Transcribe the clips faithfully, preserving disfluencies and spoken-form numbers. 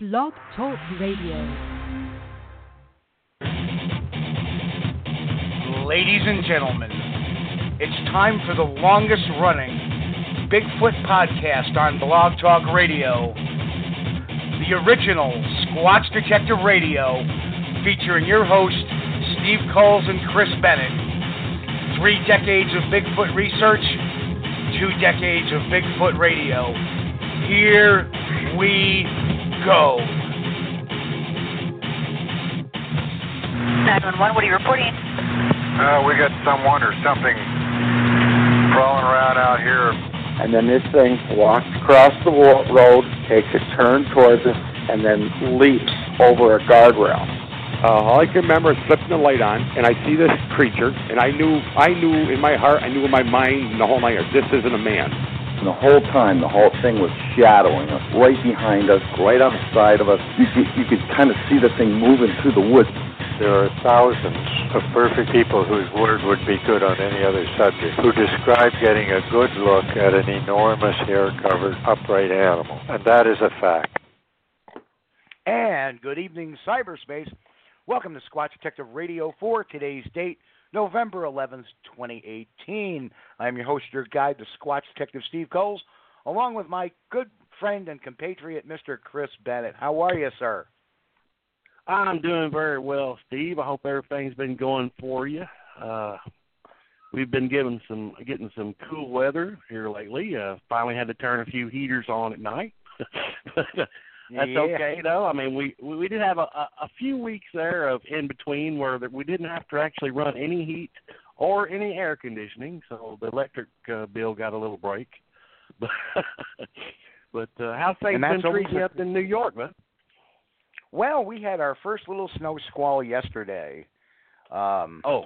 Blog Talk Radio. Ladies and gentlemen, it's time for the longest running Bigfoot podcast on Blog Talk Radio. The original Squatch Detective Radio, featuring your hosts, Steve Coles and Chris Bennett. Three decades of Bigfoot research, two decades of Bigfoot radio. Here we go. nine one one, what are you reporting? Uh, we got someone or something crawling around out here. And then this thing walks across the road, takes a turn towards us, and then leaps over a guardrail. Uh, all I can remember is flipping the light on, and I see this creature, and I knew, I knew in my heart, I knew in my mind, and the whole night, this isn't a man. And the whole time, the whole thing was shadowing us, right behind us, right on the side of us. You could, you could kind of see the thing moving through the woods. There are thousands of perfect people whose word would be good on any other subject, who describe getting a good look at an enormous hair-covered upright animal, and that is a fact. And good evening, cyberspace. Welcome to Squatch Detective Radio for today's date, November eleventh, twenty eighteen. I'm your host, your guide, the Squatch Detective Steve Coles, along with my good friend and compatriot, Mister Chris Bennett. How are you, sir? I'm doing very well, Steve. I hope everything's been going for you. Uh, we've been given some, getting some cool weather here lately. Uh, finally had to turn a few heaters on at night. That's yeah. okay, though. I mean, we we did have a, a, a few weeks there of in between where we didn't have to actually run any heat or any air conditioning, so the electric uh, bill got a little break. But, but uh, how's things been treating you up in New York, man? Well, we had our first little snow squall yesterday. Um, oh.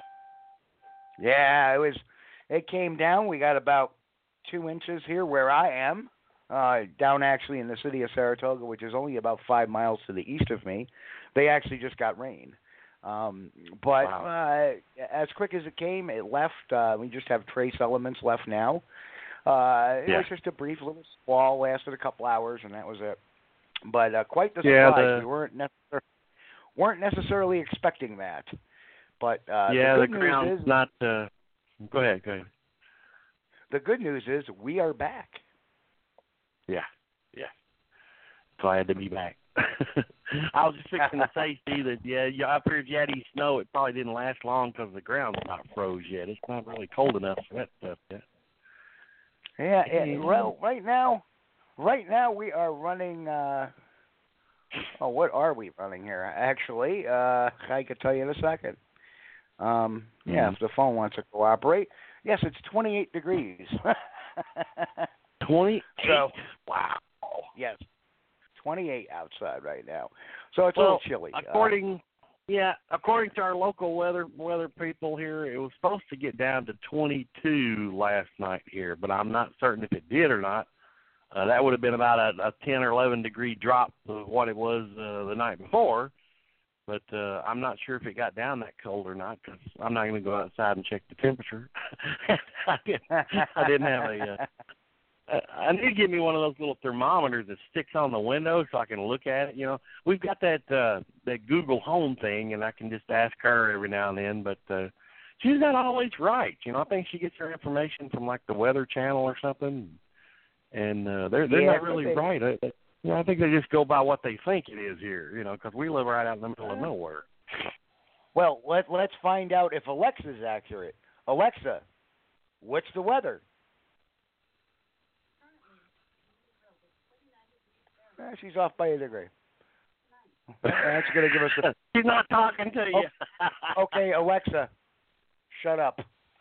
Yeah, it was. It came down. We got about two inches here where I am. Uh, down actually in the city of Saratoga, which is only about five miles to the east of me. They actually just got rain. Um, but wow. uh, as quick as it came, it left. Uh, we just have trace elements left now. Uh, it yeah. was just a brief little squall, lasted a couple hours, and that was it. But uh, quite the yeah, surprise. the... We weren't, necessar- weren't necessarily expecting that. But uh, yeah, the, the good ground's news is, not. Uh... Go ahead, go ahead. The good news is we are back. Yeah, yeah. Glad to be back. I was just fixing to say, Steve, that, yeah, up here at Yeti snow, it probably didn't last long because the ground's not froze yet. It's not really cold enough for that stuff yet. Yeah, it, well, right now, right now we are running, uh, oh, what are we running here? Actually, uh, I could tell you in a second. Um, yeah, mm-hmm. If the phone wants to cooperate. Yes, it's twenty-eight degrees. twenty-eight? So, wow. Yes, twenty-eight outside right now. So it's well, a little chilly. According, uh, yeah, according to our local weather weather people here, it was supposed to get down to twenty-two last night here, but I'm not certain if it did or not. Uh, that would have been about a, a ten or eleven degree drop of what it was uh, the night before. But uh, I'm not sure if it got down that cold or not because I'm not going to go outside and check the temperature. I, didn't, I didn't have a. Uh, I need to get me one of those little thermometers that sticks on the window so I can look at it. You know, we've got that uh, that Google Home thing, and I can just ask her every now and then. But uh, she's not always right. You know, I think she gets her information from like the Weather Channel or something, and uh, they're they're yeah, not really they, right. I, I, you know, I think they just go by what they think it is here. You know, because we live right out in the middle of nowhere. Well, let let's find out if Alexa's accurate. Alexa, what's the weather? Eh, she's off by a degree. That's going to give us a... She's not talking to you. Oh, okay, Alexa, shut up.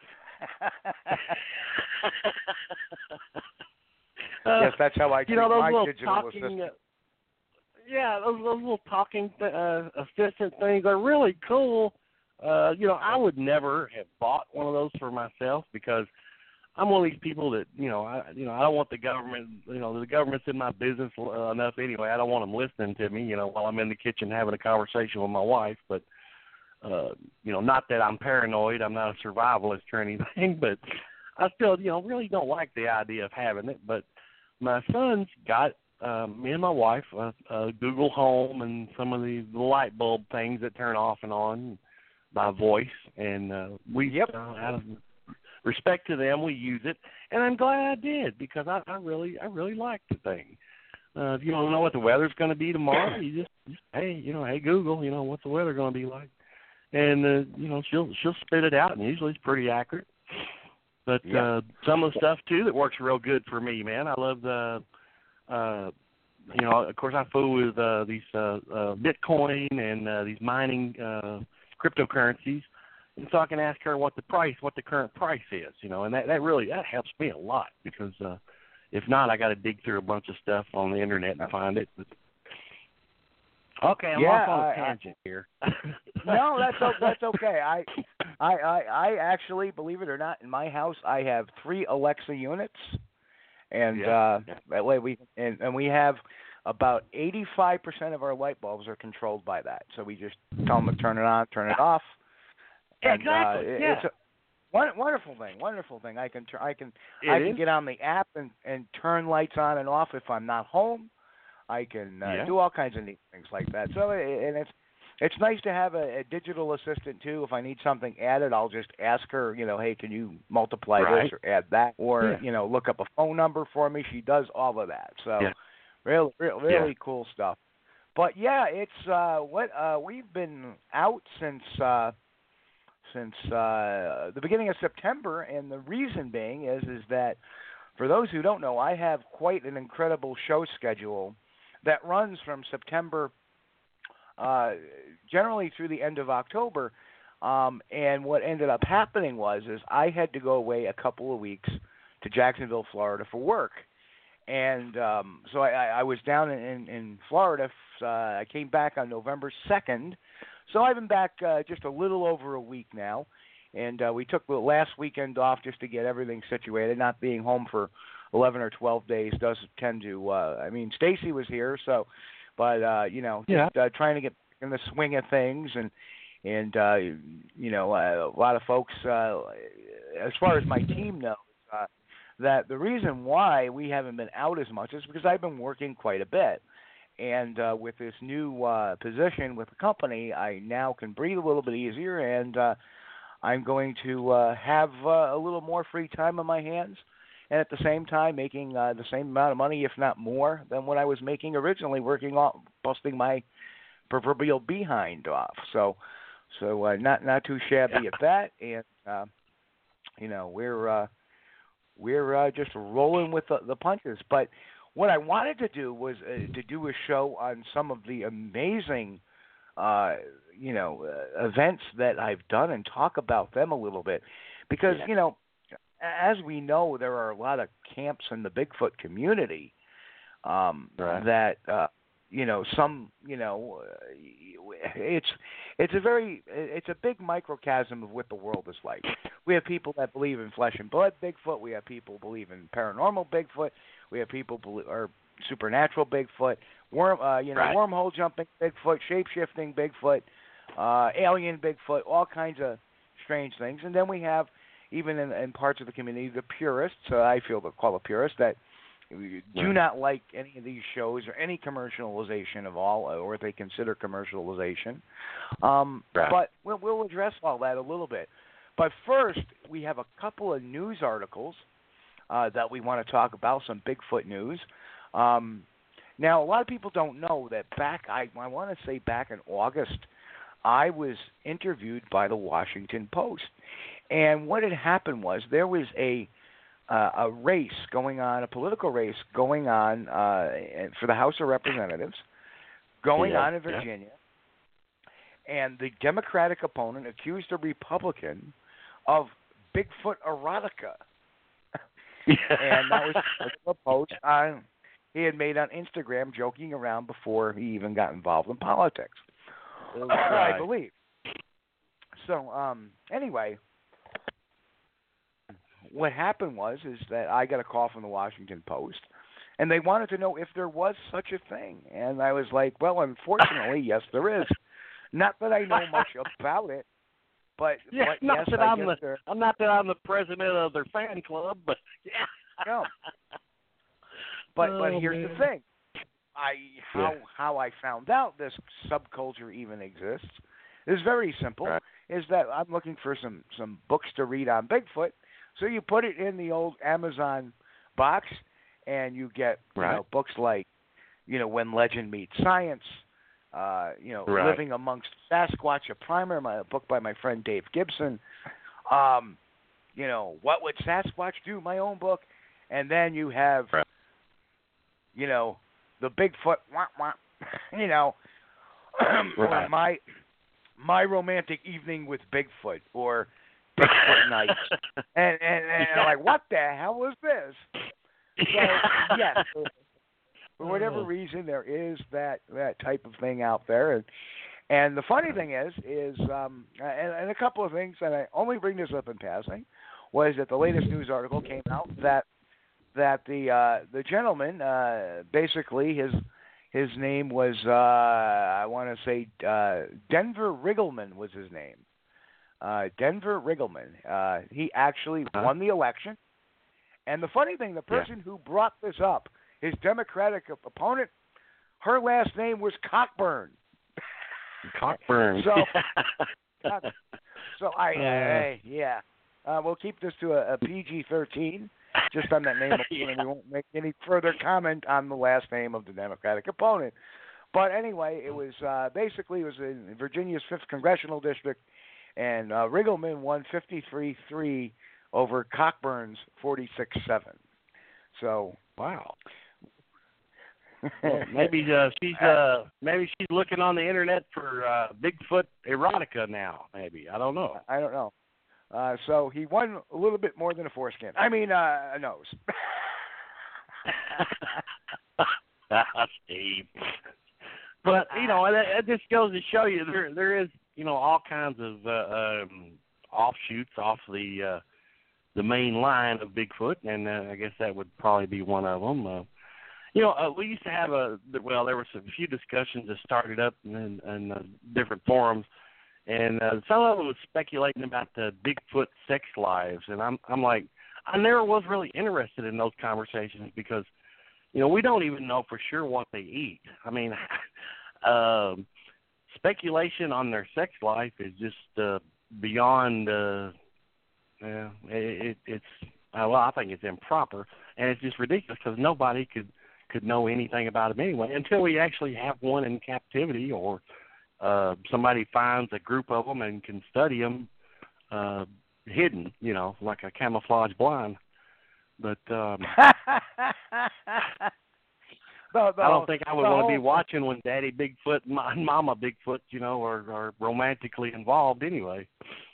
uh, yes, that's how I treat you know, those my little digital talking, assistant. uh, yeah, those, those little talking th- uh, assistant things are really cool. Uh, you know, I would never have bought one of those for myself because I'm one of these people that, you know, I you know, I don't want the government, you know, the government's in my business uh, enough anyway. I don't want them listening to me, you know, while I'm in the kitchen having a conversation with my wife. But, uh, you know, not that I'm paranoid. I'm not a survivalist or anything, but I still, you know, really don't like the idea of having it. But my son's got uh, me and my wife uh, uh, Google Home and some of the, the light bulb things that turn off and on by voice, and uh, we, yep. uh, out of respect to them, we use it, and I'm glad I did because I, I really, I really like the thing. Uh, if you don't know what the weather's going to be tomorrow, you just, just, hey, you know, hey Google, you know, what's the weather going to be like? And uh, you know, she'll she'll spit it out, and usually it's pretty accurate. But yeah. uh, some of the stuff too that works real good for me, man. I love the, uh, you know, of course I fool with uh, these uh, uh, Bitcoin and uh, these mining uh, cryptocurrencies, and so I can ask her what the price, what the current price is, you know, and that that really that helps me a lot because uh, if not, I got to dig through a bunch of stuff on the internet and find it. But, okay, I'm yeah, off on a I, tangent I, here. No, that's that's okay. I, I, I, I actually, believe it or not, in my house I have three Alexa units, and yeah. uh, Yeah. that way we and, and we have about eighty-five percent of our light bulbs are controlled by that. So we just tell them to turn it on, turn it off. And, exactly. Uh, yeah. It's a wonderful thing. Wonderful thing. I can I can It I is. can get on the app and and turn lights on and off if I'm not home. I can uh, Yeah. do all kinds of neat things like that. So and it's it's nice to have a, a digital assistant too. If I need something added, I'll just ask her, you know, hey, can you multiply Right. this or add that, or Yeah. you know, look up a phone number for me. She does all of that. So Yeah. really, really, really Yeah. cool stuff. But yeah, it's uh, what uh, we've been out since uh, since uh, the beginning of September, and the reason being is is that for those who don't know, I have quite an incredible show schedule that runs from September uh, generally through the end of October. Um, and what ended up happening was is I had to go away a couple of weeks to Jacksonville, Florida for work. And um, so I, I was down in, in Florida. Uh, I came back on November second. So I've been back uh, just a little over a week now. And uh, we took the last weekend off just to get everything situated. Not being home for eleven or twelve days does tend to, uh, I mean, Stacy was here, so, but, uh, you know, Yeah. just uh, trying to get in the swing of things. And, and uh, you know, uh, a lot of folks, uh, as far as my team knows, uh, that the reason why we haven't been out as much is because I've been working quite a bit. And uh, with this new uh, position with the company, I now can breathe a little bit easier, and uh, I'm going to uh, have uh, a little more free time on my hands, and at the same time making uh, the same amount of money, if not more, than what I was making originally, working off, busting my proverbial behind off. So, so uh, not not too shabby Yeah. at that, and uh, you know we're uh, we're uh, just rolling with the, the punches. But what I wanted to do was uh, to do a show on some of the amazing, uh, you know, uh, events that I've done and talk about them a little bit, because Yeah. you know, as we know, there are a lot of camps in the Bigfoot community um, Right. that uh, you know some you know uh, it's it's a very it's a big microcosm of what the world is like. We have people that believe in flesh and blood Bigfoot. We have people who believe in paranormal Bigfoot. We have people who are supernatural Bigfoot, worm, uh, you know, Right. wormhole jumping Bigfoot, shape shifting Bigfoot, uh, alien Bigfoot, all kinds of strange things. And then we have, even in, in parts of the community, the purists. Uh, I feel they're called the purists that do Right. not like any of these shows or any commercialization of all, or what they consider commercialization. Um, Right. But we'll, we'll address all that a little bit. But first, we have a couple of news articles uh, that we want to talk about, some Bigfoot news. Um, now, a lot of people don't know that back, I, I want to say back in August, I was interviewed by the Washington Post. And what had happened was there was a uh, a race going on, a political race going on uh, for the House of Representatives, going Yeah, on in yeah. Virginia. And the Democratic opponent accused a Republican of Bigfoot erotica. And that was a post on, he had made on Instagram joking around before he even got involved in politics, Right. I believe. So um, anyway, what happened was is that I got a call from the Washington Post, and they wanted to know if there was such a thing. And I was like, well, unfortunately, yes, there is. Not that I know much about it, but, Yeah, but not yes, that I I'm guess the there. I'm not that I'm the president of their fan club, but yeah. No. But but Oh, here's man. the thing. I how Yeah. how I found out this subculture even exists is very simple. Right. Is that I'm looking for some some books to read on Bigfoot, so you put it in the old Amazon box, and you get you Right. know books like you know When Legend Meets Science, uh, you know Right. Living Amongst Sasquatch, a primer, my a book by my friend Dave Gibson, um, you know What Would Sasquatch Do, my own book, and then you have Right. you know the Bigfoot, wah, wah, you know, or Right. my my romantic evening with Bigfoot, or Bigfoot night, and and, and I'm like, what the hell was this? So yes, for, for whatever reason, there is that that type of thing out there, and and the funny thing is, is um, and, and a couple of things, and I only bring this up in passing, was that the latest news article came out that that the uh, the gentleman, uh, basically his his name was uh, I want to say uh, Denver Riggleman was his name. Uh, Denver Riggleman. Uh, he actually Huh? won the election. And the funny thing, the Yeah. person who brought this up, his Democratic op- opponent, her last name was Cockburn. Cockburn. So, so I, uh, yeah, uh, we'll keep this to a, a P G thirteen, just on that name, Yeah. and we won't make any further comment on the last name of the Democratic opponent. But anyway, it was uh, basically it was in Virginia's fifth congressional district, and uh, Riggleman won fifty-three three over Cockburn's forty-six seven. So Wow. Well, maybe uh, she's uh, maybe she's looking on the internet for uh, Bigfoot erotica now. Maybe I don't know. I don't know. Uh, so he won a little bit more than a foreskin. I mean, uh, a nose. Steve. But you know, it, it just goes to show you there there is you know all kinds of uh, um, offshoots off the uh, the main line of Bigfoot, and uh, I guess that would probably be one of them. Uh, you know, uh, we used to have a well, there were some few discussions that started up in, in uh, different forums, and uh, some of them was speculating about the Bigfoot sex lives, and I'm I'm like, I never was really interested in those conversations because, you know, we don't even know for sure what they eat. I mean, um, speculation on their sex life is just uh, beyond. Uh, yeah, it, it, it's uh, well, I think it's improper, and it's just ridiculous because nobody could could know anything about them anyway until we actually have one in captivity, or uh, somebody finds a group of them and can study them uh, hidden, you know, like a camouflage blind. But um, the, the, I don't think I would the want to be whole- watching when Daddy Bigfoot and Mama Bigfoot, you know, are, are romantically involved anyway.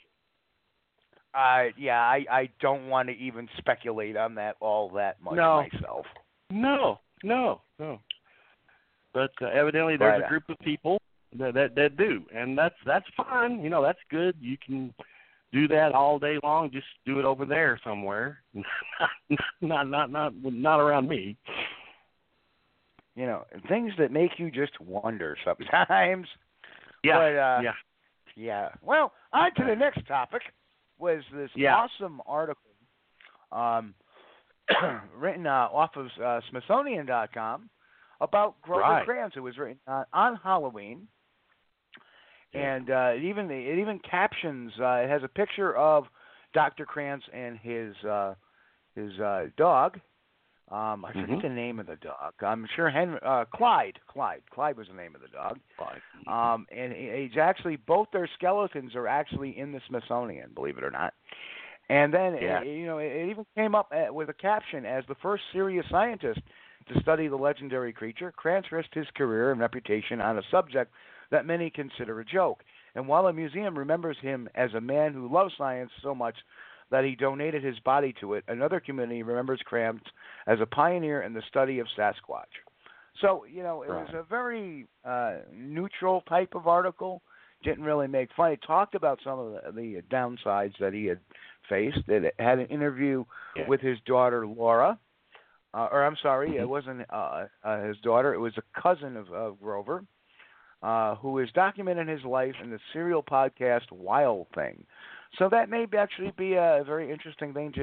Uh, yeah, I, I don't want to even speculate on that all that much No. myself. No, no, no. But uh, evidently there's Right. a group of people that, that that do, and that's that's fine. You know, that's good. You can do that all day long. Just do it over there somewhere, not not not not around me. You know, things that make you just wonder sometimes. Yeah, But, uh, yeah. Yeah. Well, on to the next topic was this Yeah. awesome article um, written uh, off of uh, Smithsonian dot com about Grover Right. Krantz. It was written uh, on Halloween, Yeah. and uh, it even it even captions. Uh, it has a picture of Doctor Krantz and his uh, his uh, dog. Um, I forget Mhm. the name of the dog. I'm sure Henry, uh, Clyde. Clyde. Clyde was the name of the dog. Um, and he- he's actually both their skeletons are actually in the Smithsonian, believe it or not. And then Yeah. it, you know it, it even came up uh, with a caption as the first serious scientist to study the legendary creature. Krantz risked his career and reputation on a subject that many consider a joke. And while a museum remembers him as a man who loved science so much that he donated his body to it, another community remembers Krantz as a pioneer in the study of Sasquatch. So, you know, it was Right. a very uh, neutral type of article. Didn't really make fun. It talked about some of the, the downsides that he had faced. It had an interview Yeah. with his daughter, Laura. Uh, or, I'm sorry, Mhm. it wasn't uh, uh, his daughter. It was a cousin of, of Grover, uh, who is documenting his life in the serial podcast Wild Thing. So that may be actually be a very interesting thing to, to check out on the web, as this Wild Thing uh, um,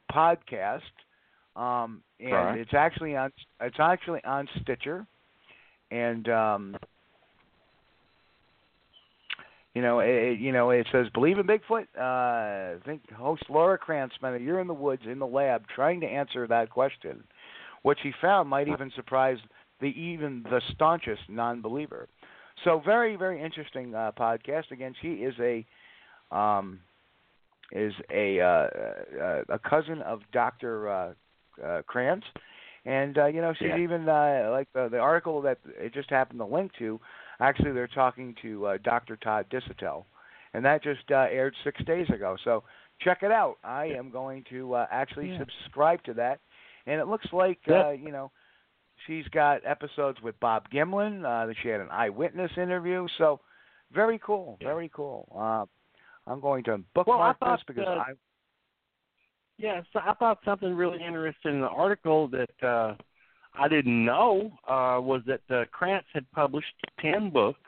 podcast, um, and right. it's actually on it's actually on Stitcher, and um, you know it, you know it says believe in Bigfoot. Uh, I think host Laura Krantz spent a year in the woods in the lab trying to answer that question. What she found might even surprise the even the staunchest non-believer. So very very interesting uh, podcast. Again, she is a um, is a uh, uh, a cousin of Doctor Uh, uh, Krantz, and uh, you know she's yeah. even uh, like the, the article that it just happened to link to. Actually, they're talking to uh, Doctor Todd Disotell, and that just uh, aired six days ago. So check it out. I am going to uh, actually yeah. subscribe to that, and it looks like yeah. uh, you know she's got episodes with Bob Gimlin. Uh, that she had an eyewitness interview. So very cool, yeah. very cool. Uh, I'm going to bookmark well, I thought, this because uh, I. Yeah, so I thought something really interesting in the article that uh, I didn't know uh, was that uh, Krantz had published ten books,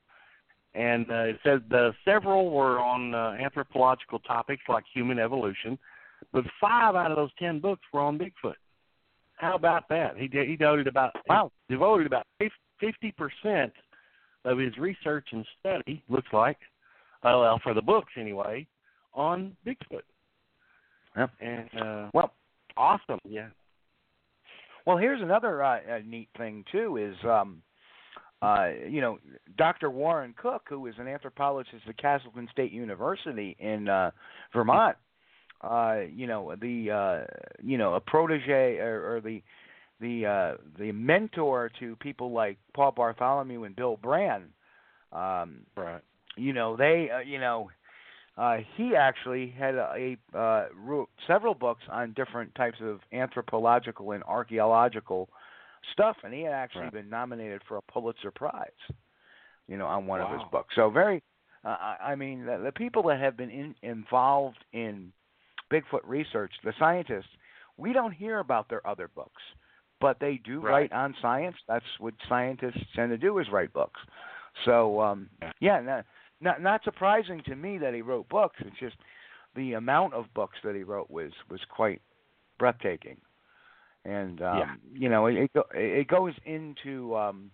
and uh, it said uh, several were on uh, anthropological topics like human evolution, but five out of those ten books were on Bigfoot. How about that? He did, he devoted about wow. he devoted about fifty percent of his research and study, looks like, uh, well, for the books anyway, on Bigfoot. Yep. And uh, well, awesome, yeah. Well, here's another uh, uh, neat thing too is, um, uh, you know, Doctor Warren Cook, who is an anthropologist at Castleton State University in uh, Vermont. Uh, you know, the uh, you know a protege or, or the the uh, the mentor to people like Paul Bartholomew and Bill Brand. Um, right. You know, they uh, you know. Uh, he actually had a, a uh, wrote several books on different types of anthropological and archaeological stuff, and he had actually right. been nominated for a Pulitzer Prize, you know, on one wow. of his books. So very, uh, I mean, the, the people that have been in, involved in Bigfoot research, the scientists, we don't hear about their other books, but they do right. write on science. That's what scientists tend to do is write books. So, um, yeah, no, Not not surprising to me that he wrote books. It's just the amount of books that he wrote was, was quite breathtaking, and um, yeah. you know it it goes into um,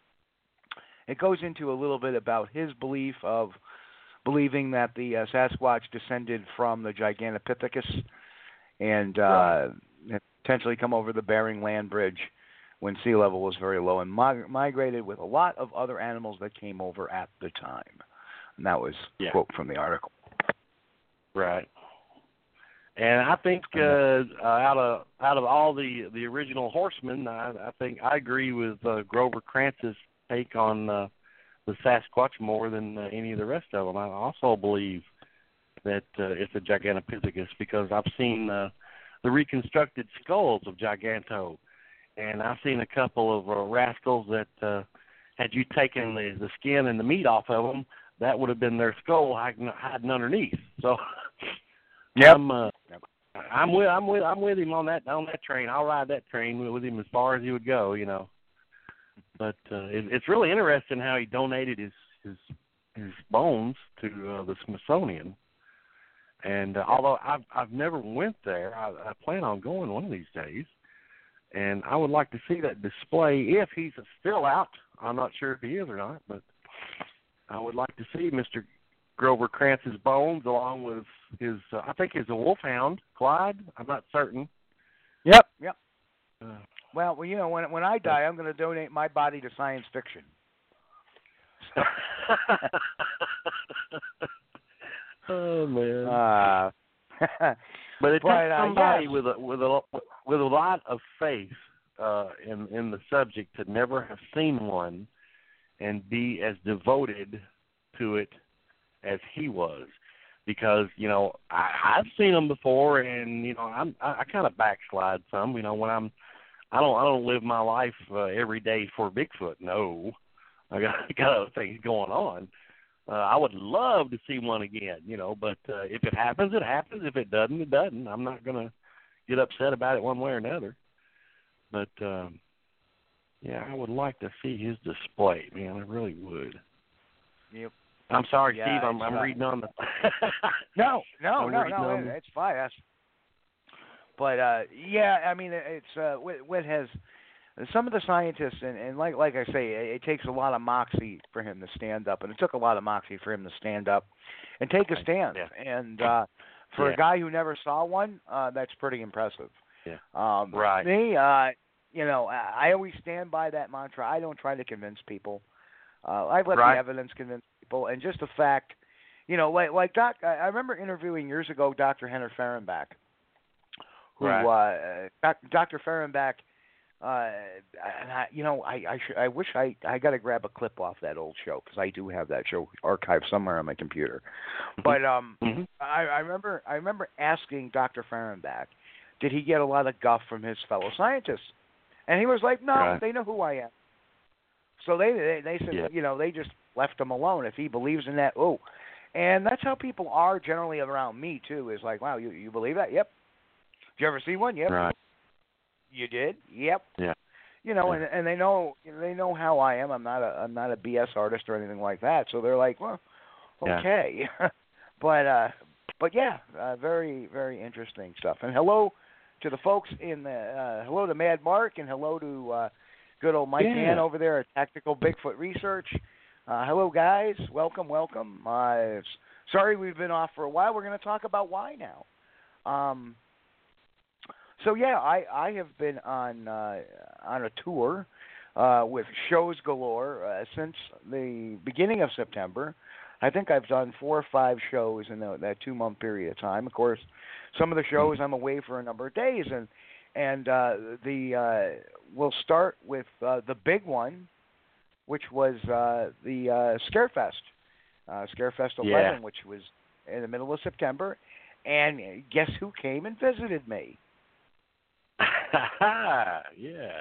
it goes into a little bit about his belief of believing that the uh, Sasquatch descended from the Gigantopithecus and uh, right. potentially come over the Bering Land Bridge when sea level was very low and mig- migrated with a lot of other animals that came over at the time. And that was yeah. a quote from the article. Right. And I think uh, uh, out of out of all the, the original horsemen, I, I think I agree with uh, Grover Krantz's take on uh, the Sasquatch more than uh, any of the rest of them. I also believe that uh, it's a Gigantopithecus because I've seen uh, the reconstructed skulls of Giganto, and I've seen a couple of uh, rascals that uh, had you taken the, the skin and the meat off of them, that would have been their skull hiding, hiding underneath. So, yep. I'm, uh, I'm with, I'm with, I'm with him on that on that train. I'll ride that train with him as far as he would go, you know. But uh, it, it's really interesting how he donated his his, his bones to uh, the Smithsonian. And uh, although I've I've never went there, I, I plan on going one of these days. And I would like to see that display if he's still out. I'm not sure if he is or not, but I would like to see Mister Grover Krantz's bones along with his, uh, I think he's a wolfhound, Clyde. I'm not certain. Yep, yep. Uh, well, well, you know, when when I die, I'm going to donate my body to science fiction. oh man. Uh, but it but, takes uh, somebody yes. with a with a with a lot of faith uh, in in the subject to never have seen one and be as devoted to it as he was, because you know I, I've seen them before, and you know I'm I, I kind of backslide some. You know when I'm I don't I don't live my life uh, every day for Bigfoot. No, I got I got other things going on. Uh, I would love to see one again, you know, but uh, if it happens, it happens. If it doesn't, it doesn't. I'm not gonna get upset about it one way or another. But um, yeah, I would like to see his display, man. I really would. Yep. I'm sorry, yeah, Steve. I'm, I'm uh, reading on the. no, no, I'm no, reading no. on It's fine. That's, but uh, yeah, I mean, it's uh, Whit, Whit has some of the scientists, and, and like like I say, it, it takes a lot of moxie for him to stand up, and it took a lot of moxie for him to stand up and take a stand. Yeah. And uh, for yeah. a guy who never saw one, uh, that's pretty impressive. Yeah. Um, right. Me, uh, you know, I, I always stand by that mantra. I don't try to convince people. Uh, I let right. the evidence convince people, and just the fact, you know, like like Doc. I, I remember interviewing years ago Doctor Henner Fehrenbach, who right. uh, Doctor Fehrenbach. Uh, and I, you know, I I, sh- I wish I I got to grab a clip off that old show because I do have that show archived somewhere on my computer. But um, mm-hmm. I, I remember I remember asking Doctor Fehrenbach, did he get a lot of guff from his fellow scientists? And he was like, no, right. they know who I am. So they they, they said, yeah. you know, they just left him alone. If he believes in that, oh, and that's how people are generally around me too. Is like, wow, you you believe that? Yep. Did you ever see one? Yep. Right. You did? Yep. Yeah. You know, yeah. and and they know they know how I am. I'm not a I'm not a B S artist or anything like that. So they're like, well, okay. Yeah. but uh, but yeah, uh, very very interesting stuff. And hello to the folks in the uh, hello to Mad Mark, and hello to uh, good old Mike yeah. Ann over there at Tactical Bigfoot Research. Uh, hello guys, welcome welcome. Uh, sorry we've been off for a while. We're going to talk about why now. Um, So yeah, I, I have been on uh, on a tour uh, with shows galore uh, since the beginning of September. I think I've done four or five shows in the, that two month period of time. Of course, some of the shows I'm away for a number of days, and and uh, the uh, we'll start with uh, the big one, which was uh, the uh, Scarefest, uh, Scarefest eleven, yeah. which was in the middle of September, and guess who came and visited me? yeah.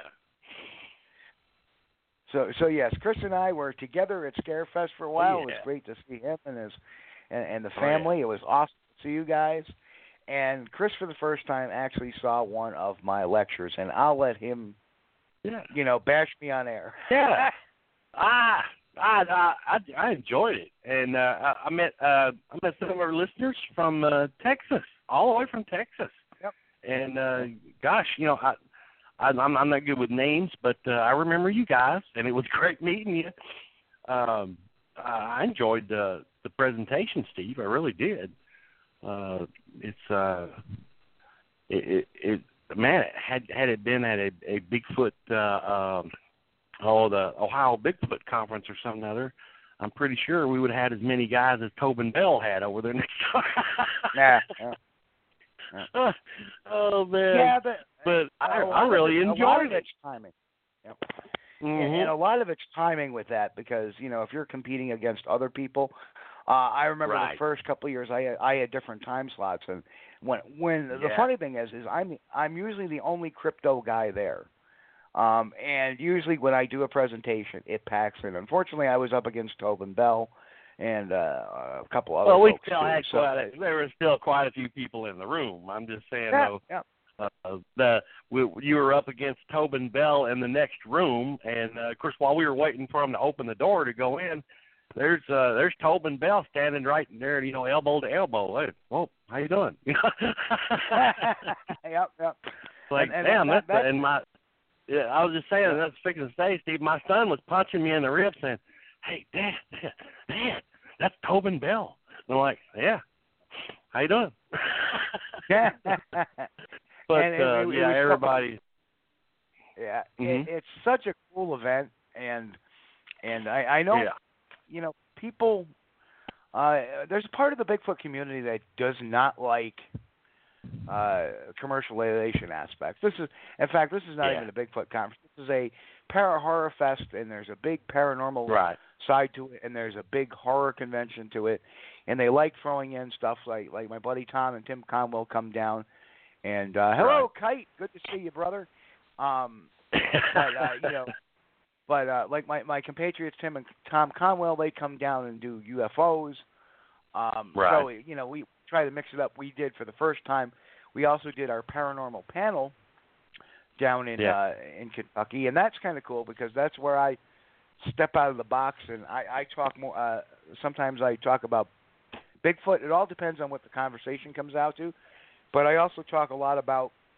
So, so yes, Chris and I were together at Scarefest for a while. Yeah. It was great to see him and his and, and the family. Oh, yeah. It was awesome to see you guys. And Chris, for the first time, actually saw one of my lectures, and I'll let him, yeah. you know, bash me on air. Yeah. ah, I, I I enjoyed it, and uh, I, I met uh, I met some of our listeners from uh, Texas, all the way from Texas. Yep. And uh, gosh, you know, I, I I'm I'm not good with names, but uh, I remember you guys, and it was great meeting you. Um, I enjoyed the the presentation, Steve. I really did. Uh, it's uh, it, it, it man, had had it been at a, a Bigfoot, uh, um, oh the Ohio Bigfoot conference or something other, I'm pretty sure we would have had as many guys as Tobin Bell had over there next time. yeah. yeah. Uh, oh man! Yeah, but but I, I really it, enjoyed a lot it. Of it's timing. Yep. Mm-hmm. And, and a lot of it's timing with that because you know if you're competing against other people, uh, I remember right. the first couple of years I had, I had different time slots, and when when yeah. the funny thing is is I'm I'm usually the only crypto guy there, um, and usually when I do a presentation it packs in. Unfortunately, I was up against Tobin Bell. And uh, a couple other well, we folks still too, had so. quite a, there were still quite a few people in the room. I'm just saying, yeah, though, yeah. uh, the we, you were up against Tobin Bell in the next room, and uh, of course, while we were waiting for him to open the door to go in, there's uh, there's Tobin Bell standing right there, you know, elbow to elbow. Hey, well, how you doing? yep, yep. Like, and, and damn, that, that's that, and my. Yeah, I was just saying, that's fixing to say, Steve. My son was punching me in the ribs, saying, "Hey, Dad, Dad, Dad, that's Tobin Bell." And I'm like, "Yeah, how you doing?" yeah. But and, and uh, it, yeah, it everybody. Yeah, mm-hmm. it, it's such a cool event, and and I, I know, yeah. you know, people. Uh, there's a part of the Bigfoot community that does not like uh, commercialization aspects. This is, in fact, this is not yeah. even a Bigfoot conference. This is a para horror fest, and there's a big paranormal right. side to it, and there's a big horror convention to it, and they like throwing in stuff like like my buddy Tom and Tim Conwell come down, and uh, hello right. Kite, good to see you, brother. Um, but uh, you know, but uh, like my my compatriots Tim and Tom Conwell, they come down and do U F Os. Um, right. So you know, we try to mix it up. We did for the first time. We also did our paranormal panel down in yeah. uh, in Kentucky, and that's kind of cool because that's where I step out of the box and I, I talk more. Uh, sometimes I talk about Bigfoot. It all depends on what the conversation comes out to, but I also talk a lot about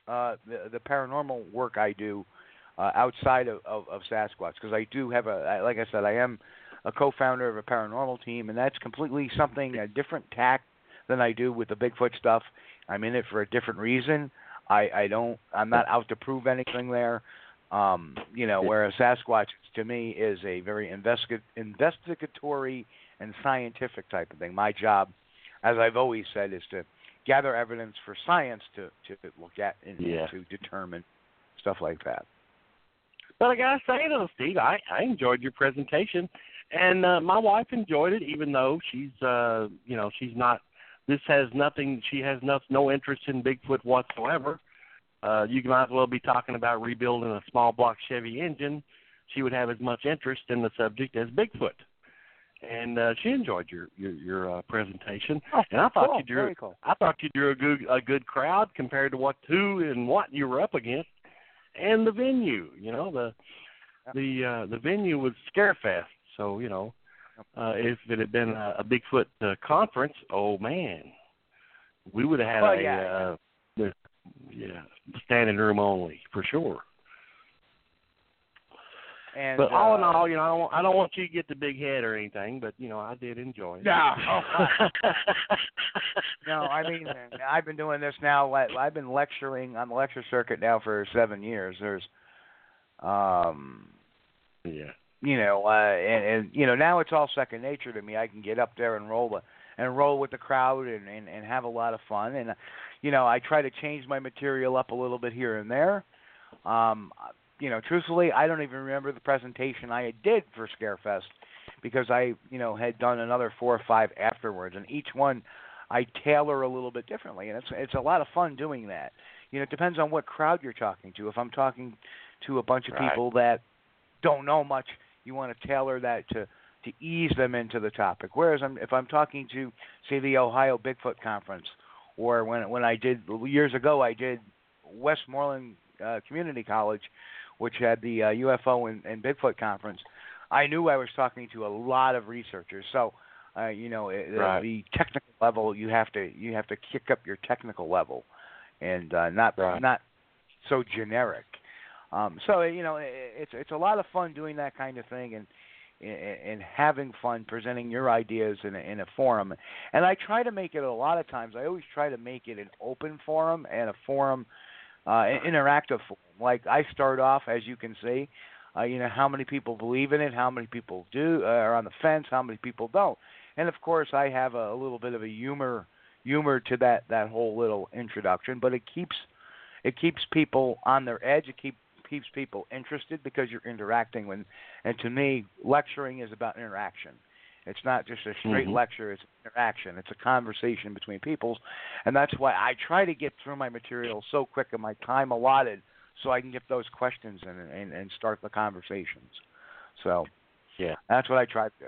uh, the, the paranormal work I do uh, outside of, of, of Sasquatch, because I do have a, like I said, I am a co-founder of a paranormal team, and that's completely something, a different tack than I do with the Bigfoot stuff. I'm in it for a different reason. I, I don't, I'm not out to prove anything there. Um, you know, whereas Sasquatch, to me, is a very investiga- investigatory and scientific type of thing. My job, as I've always said, is to gather evidence for science to, to look at and yeah. to determine stuff like that. But I gotta say though, Steve, I, I enjoyed your presentation, and uh, my wife enjoyed it, even though she's, uh, you know, she's not. This has nothing. She has no no interest in Bigfoot whatsoever. Uh, you might as well be talking about rebuilding a small block Chevy engine. She would have as much interest in the subject as Bigfoot, and uh, she enjoyed your your, your uh, presentation. Oh, and I thought cool. you drew. Very cool. I thought you drew a good a good crowd compared to what who and what you were up against, and the venue. You know the yep. the uh, the venue was Scarefest. So you know, uh, if it had been a, a Bigfoot uh, conference, oh man, we would have had well, a. yeah. Uh, the, Yeah, standing room only for sure. And, but all uh, in all, you know, I don't, want, I don't want you to get the big head or anything, but you know, I did enjoy it. No, no, I mean, I've been doing this now. I've been lecturing on the lecture circuit now for seven years. There's, um, yeah, you know, uh, and, and you know, now it's all second nature to me. I can get up there and roll the, and roll with the crowd and, and, and have a lot of fun. And you know, I try to change my material up a little bit here and there. Um, you know, truthfully, I don't even remember the presentation I did for Scarefest because I, you know, had done another four or five afterwards, and each one I tailor a little bit differently, and it's it's a lot of fun doing that. You know, it depends on what crowd you're talking to. If I'm talking to a bunch of right. people that don't know much, you want to tailor that to to ease them into the topic. Whereas I'm, if I'm talking to, say, the Ohio Bigfoot Conference, or when when I did years ago, I did Westmoreland uh, Community College, which had the uh, U F O and, and Bigfoot Conference. I knew I was talking to a lot of researchers, so uh, you know right. the technical level you have to you have to kick up your technical level, and uh, not right. not so generic. Um, so you know it, it's it's a lot of fun doing that kind of thing, and and having fun presenting your ideas in a, in a forum. And I try to make it a lot of times, I always try to make it an open forum and a forum, uh, an interactive forum. Like I start off, as you can see, uh, you know, how many people believe in it, how many people do, uh, are on the fence, how many people don't. And of course I have a, a little bit of a humor humor to that, that whole little introduction, but it keeps it keeps people on their edge, it keeps keeps people interested because you're interacting with, and to me, lecturing is about interaction. It's not just a straight mm-hmm. lecture, it's interaction. It's a conversation between people, and that's why I try to get through my material so quick in my time allotted so I can get those questions and, and, and start the conversations. So yeah, that's what I try to do.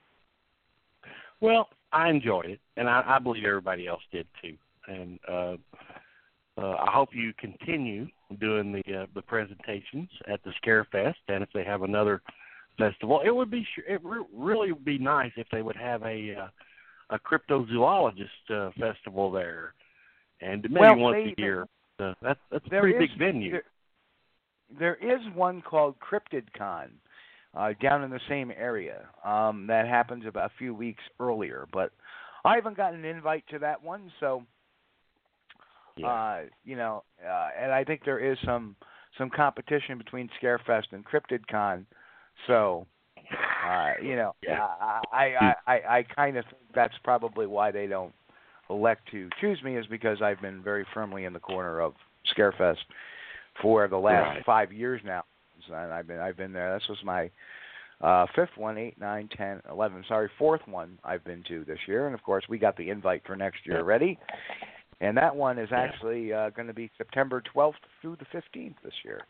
Well, I enjoyed it, and I, I believe everybody else did too. And uh, uh, I hope you continue doing the uh, the presentations at the Scarefest, and if they have another festival, it would be it re- really would be nice if they would have a uh, a cryptozoologist uh, festival there, and maybe well, once they, a year. Uh, that's that's a there pretty is, big venue. There, there is one called CryptidCon uh, down in the same area um, that happens about a few weeks earlier, but I haven't gotten an invite to that one, so. Yeah. Uh, you know, uh, and I think there is some some competition between Scarefest and CryptidCon. So, uh, you know, yeah. I I, I, I kind of think that's probably why they don't elect to choose me, is because I've been very firmly in the corner of Scarefest for the last right. five years now. And I've been I've been there. This was my uh, fifth one, eight, nine, ten, eleven. Sorry, fourth one I've been to this year, and of course we got the invite for next year yeah. ready. And that one is yeah. actually uh, going to be September twelfth through the fifteenth this year.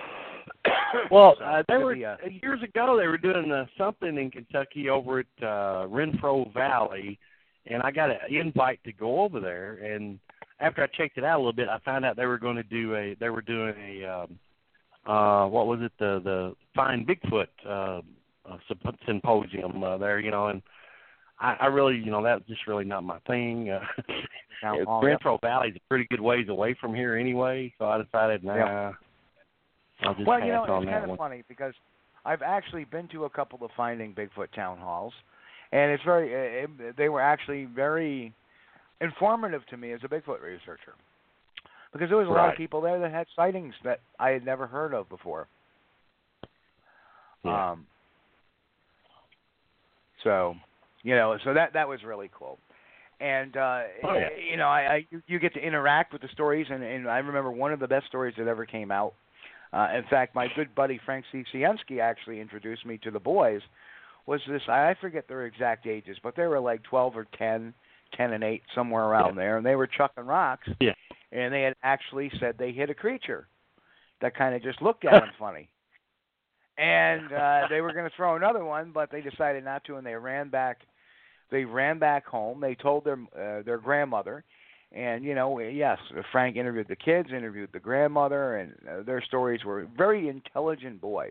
Well, so uh, they were be, uh, years ago. They were doing uh, something in Kentucky over at uh, Renfro Valley, and I got an invite to go over there. And after I checked it out a little bit, I found out they were going to do a. They were doing a. Um, uh, what was it? The the Find Bigfoot uh, uh, symposium uh, there. You know, and I, I really, you know, that's just really not my thing. Uh, uh, Renfro Valley's a pretty good ways away from here anyway, so I decided, nah, yeah. I'll just well, pass you know, on it's that kind of one. funny because I've actually been to a couple of Finding Bigfoot town halls, and it's very, it, they were actually very informative to me as a Bigfoot researcher because there was a right. lot of people there that had sightings that I had never heard of before. Yeah. Um, so, you know, so that that was really cool. And, uh, oh, yeah. you know, I, I you get to interact with the stories, and, and I remember one of the best stories that ever came out. Uh, in fact, my good buddy Frank Cicieński actually introduced me to the boys. Was this, I forget their exact ages, but they were like twelve or ten, ten and eight, somewhere around yeah. there, and they were chucking rocks. Yeah. And they had actually said they hit a creature that kind of just looked at them funny. And uh, they were going to throw another one, but they decided not to, and they ran back. They ran back home. They told their uh, their grandmother, and you know, yes, Frank interviewed the kids, interviewed the grandmother, and uh, their stories were very intelligent boys.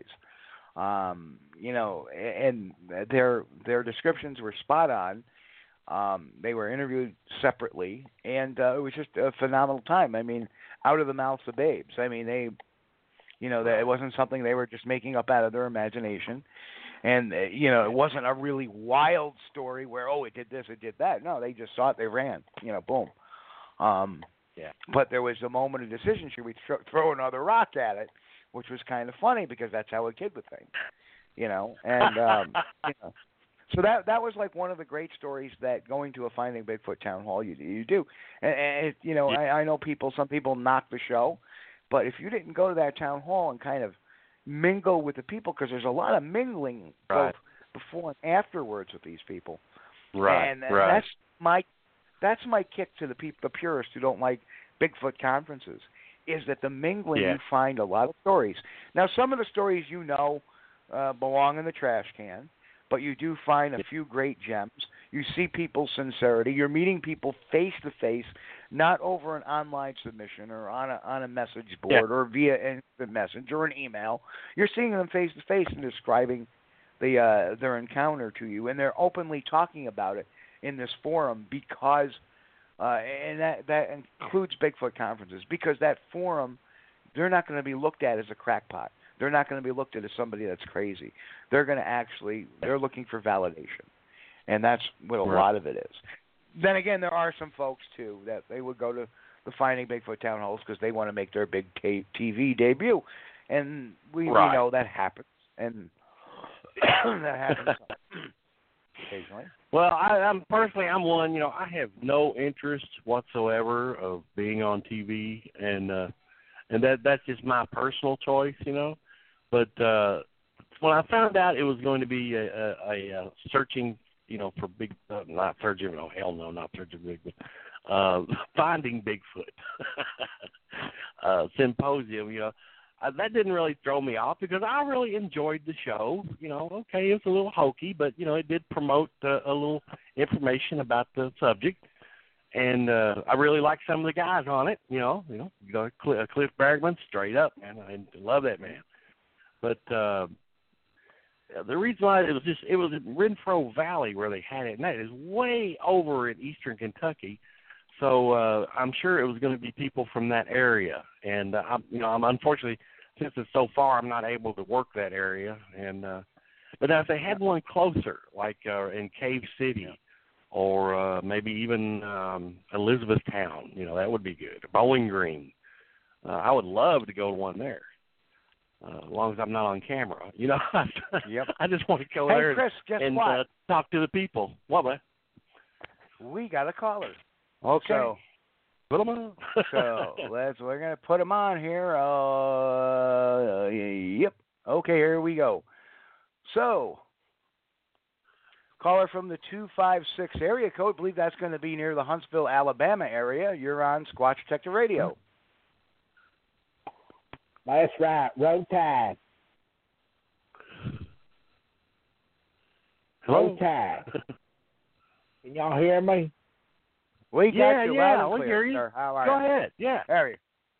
Um, you know, and their their descriptions were spot on. Um, they were interviewed separately, and uh, it was just a phenomenal time. I mean, out of the mouths of babes. I mean, they. You know, that it wasn't something they were just making up out of their imagination. And, uh, you know, it wasn't a really wild story where, oh, it did this, it did that. No, they just saw it, they ran, you know, boom. Um, yeah. But there was a moment of decision. Should we th- throw another rock at it? Which was kind of funny because that's how a kid would think, you know. And, um, you know. So that that was like one of the great stories that going to a Finding Bigfoot town hall you, you do. And, and it, you know, yeah. I, I know people, some people knock the show. But if you didn't go to that town hall and kind of mingle with the people, because there's a lot of mingling right. both before and afterwards with these people, right? And right. that's my that's my kick to the people, the purists who don't like Bigfoot conferences, is that the mingling yeah. you find a lot of stories. Now, some of the stories you know uh, belong in the trash can, but you do find a few great gems. You see people's sincerity. You're meeting people face to face, not over an online submission or on a on a message board yeah. or via instant message or an email. You're seeing them face to face and describing the uh, their encounter to you, and they're openly talking about it in this forum because, uh, and that that includes Bigfoot conferences, because that forum, they're not going to be looked at as a crackpot. They're not going to be looked at as somebody that's crazy. They're going to actually, they're looking for validation. And that's what a right. lot of it is. Then again, there are some folks, too, that they would go to the Finding Bigfoot town halls because they want to make their big T V debut. And we, right. we know that happens. And that happens occasionally. Well, I, I'm personally, I'm one, you know, I have no interest whatsoever of being on T V, and uh, and that that's just my personal choice, you know. But uh, when I found out it was going to be a, a, a, a searching, you know, for big, uh, not searching, no, hell no, not searching for Bigfoot, uh, finding Bigfoot uh, symposium, you know, uh, that didn't really throw me off because I really enjoyed the show. You know, okay, it was a little hokey, but, you know, it did promote uh, a little information about the subject. And uh, I really like some of the guys on it, you know, you know, you know Cliff, Cliff Bergman, straight up, man. I love that man. But uh, the reason why it was just, it was in Renfro Valley where they had it, and that is way over in eastern Kentucky. So uh, I'm sure it was going to be people from that area. And, uh, I'm, you know, I'm unfortunately, since it's so far, I'm not able to work that area. And uh, but now if they had one closer, like uh, in Cave City, or uh, maybe even um, Elizabethtown, you know, that would be good. Bowling Green. Uh, I would love to go to one there, uh, as long as I'm not on camera. You know, yep. I just want to go hey, there Chris, guess and what? Uh, talk to the people. What, man? We got a caller. Okay. So, put them on. so let's, we're going to put them on here. Uh, yep. Okay, here we go. So, caller from the two five six area code. I believe that's going to be near the Huntsville, Alabama area. You're on Squatch Detective Radio. That's right. Roll Tide. Hello? Roll Tide. Can y'all hear me? We got yeah, you yeah, loud and we clear, hear you. sir. How are Go you? ahead. Yeah. Harry.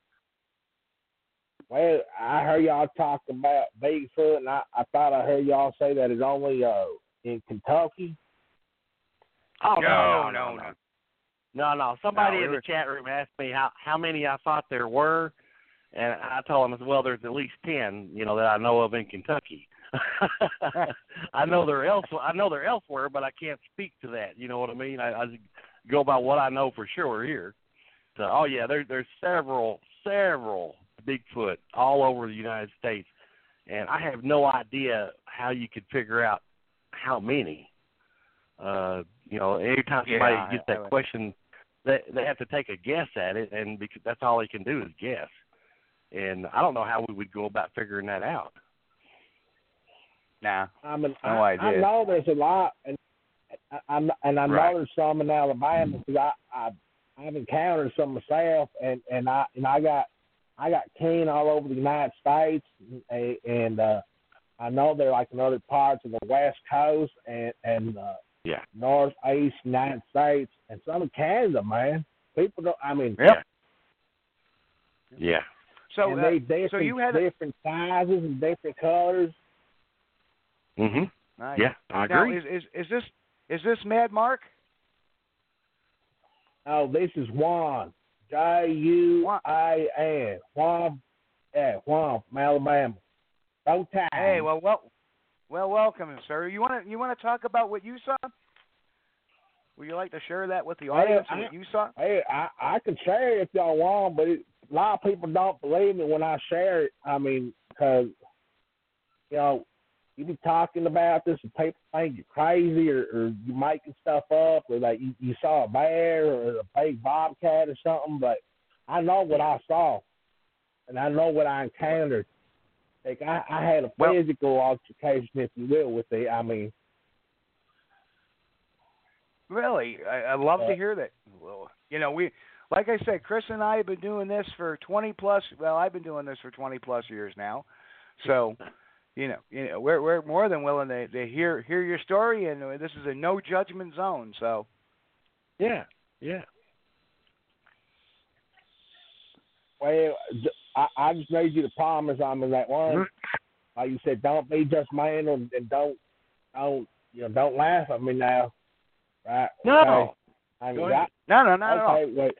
Well, I heard y'all talk about Bigfoot, and I, I thought I heard y'all say that it's only uh, in Kentucky. Oh, no, no, no, no. No, no. Somebody No, we in the were... chat room asked me how how many I thought there were, and I told them, well, there's at least ten, you know, that I know of in Kentucky. I know they're elsewhere. I know they're elsewhere, but I can't speak to that. You know what I mean? I, I go by what I know for sure here. So, oh yeah, there, there's several, several Bigfoot all over the United States, and I have no idea how you could figure out how many. Uh, you know, anytime somebody Yeah, gets I, that I question, they they have to take a guess at it, and because that's all they can do is guess. And I don't know how we would go about figuring that out. Nah, I mean, no I, idea. I know there's a lot, and I, I and I Right. know there's some in Alabama because I, I I've encountered some myself, and, and I and I got I got kin all over the United States, and, and uh, I know they're like in other parts of the West Coast and and uh, Yeah. Northeast United States, and some in Canada, man. People don't. I mean, Yep. Yeah. So, and uh, they different so you had a... different sizes and different colors. Mhm. Nice. Yeah, I Now, agree. is, is is this is this Mad Mark? Oh, this is Juan. J U I N. Juan. Yeah, Juan from Alabama. No time. Hey, well, well, well, welcome, sir. You want to you want to talk about what you saw? Would you like to share that with the audience? I, what you saw? Hey, I, I can share it if y'all want, but it, a lot of people don't believe me when I share it. I mean, because, you know, you be talking about this and people think you're crazy or, or you making stuff up or like you, you saw a bear or a big bobcat or something, but I know what I saw and I know what I encountered. Like I, I had a Well, physical altercation, if you will, with it. I mean, really, I, I love uh, to hear that. Well, you know, we, like I said, Chris and I have been doing this for twenty plus. Well, I've been doing this for twenty plus years now, so. You know, you know, we're we're more than willing to, to hear hear your story, and this is a no judgment zone. So, Yeah. Yeah. well, I, I just made you the promise. I mean, that one, like you said, don't be judgmental and, and don't don't you know don't laugh at me now, right? No. Okay. I mean, Go that, ahead. no, no, not at all. okay, wait.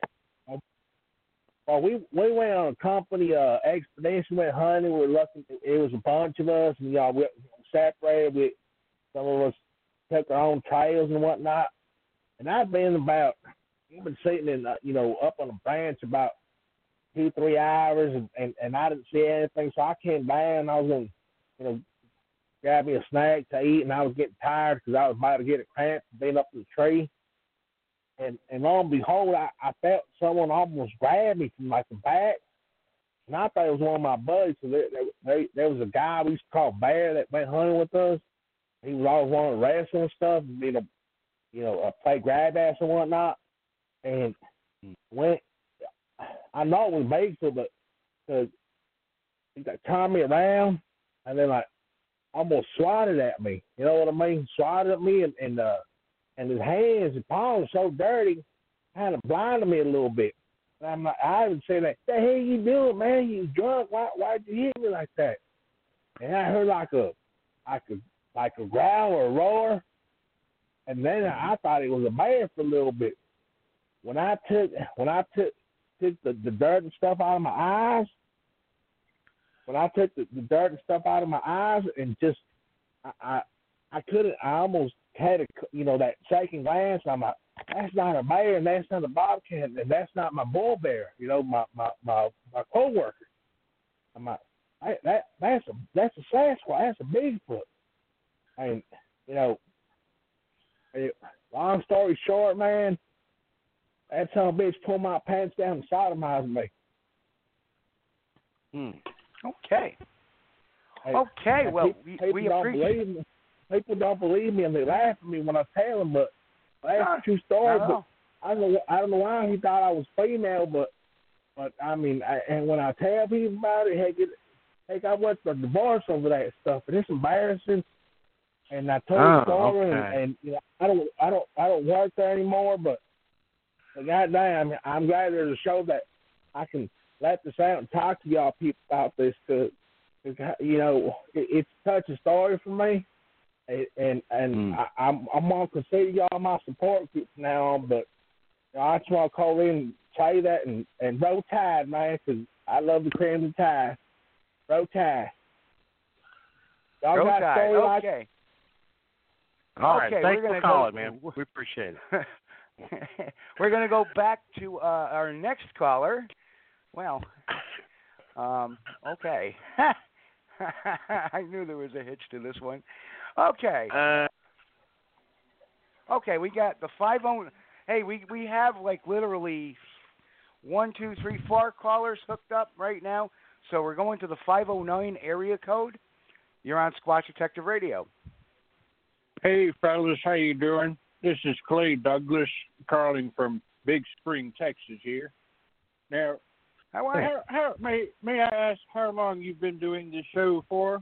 Well, we we went on a company uh, expedition, went hunting. We were looking. It was a bunch of us, and y'all we separated. We some of us took our own trails and whatnot. And I've been about. We've been sitting in, uh, you know, up on a branch about two, three hours, and, and, and I didn't see anything. So I came down. I was gonna, you know, grab me a snack to eat, and I was getting tired because I was about to get a cramp from being up in the tree. And and lo and behold, I, I felt someone almost grab me from like the back, and I thought it was one of my buddies. So there, there, there was a guy we used to call Bear that went hunting with us. He was always wanting to wrestle and stuff, you know, you know, uh, play grab ass and whatnot. And when I know it was Bigfoot, but cause he got turned me around and then like almost swatted at me. You know what I mean? Swatted at me and and uh. And his hands and palms so dirty, kind of blinded me a little bit. And I'm like, I would say, like, the hell you doing, man? You drunk? Why, why'd you hit me like that? And I heard like a, like a, like a growl or a roar. And then I thought it was a bear for a little bit. When I took, when I took, took the, the dirt and stuff out of my eyes, when I took the, the dirt and stuff out of my eyes, and just, I, I, I couldn't. I almost had a, you know, that second glance. I'm like, that's not a bear, and that's not a bobcat, and that's not my bull bear. You know, my my my, my coworker. I'm like, that, that that's a that's a Sasquatch. That's a Bigfoot. And you know, it, long story short, man, that son of a bitch pulled my pants down and sodomized me. Hmm. Okay. And, Okay. and Well, people, we people we don't appreciate. believe me. People don't believe me, and they laugh at me when I tell them. But that's No, a true story. not at But all. I don't know. I don't know why he thought I was female, but but I mean, I, and when I tell people about it, heck, it, heck, I went for a divorce over that stuff, and it's embarrassing. And I told Oh, the story, okay. and, and you know, I don't, I don't, I don't work there anymore. But, but goddamn, I'm glad there's a show that I can let this out and talk to y'all people about this, because you know, it, it's such a story for me. And and Mm. I, I'm I'm gonna consider y'all my support group from now on, but I just want to call in and tell you that, and, and roll tide, man, because I love the Crimson Tide. Roll Tide. Y'all Roll got Tide, story like okay. All right, okay, thanks we're for gonna calling, go, man. We appreciate it. We're going to go back to uh, our next caller. Well, um, okay. I knew there was a hitch to this one. Okay. Uh, okay, we got the five oh. Hey, we, we have like literally one, two, three, four callers hooked up right now. So we're going to the five oh nine area code. You're on Squatch Detective Radio. Hey, fellas, how you doing? This is Clay Douglas calling from Big Spring, Texas here. Now, How are you? how, how, may, may I ask how long you've been doing this show for?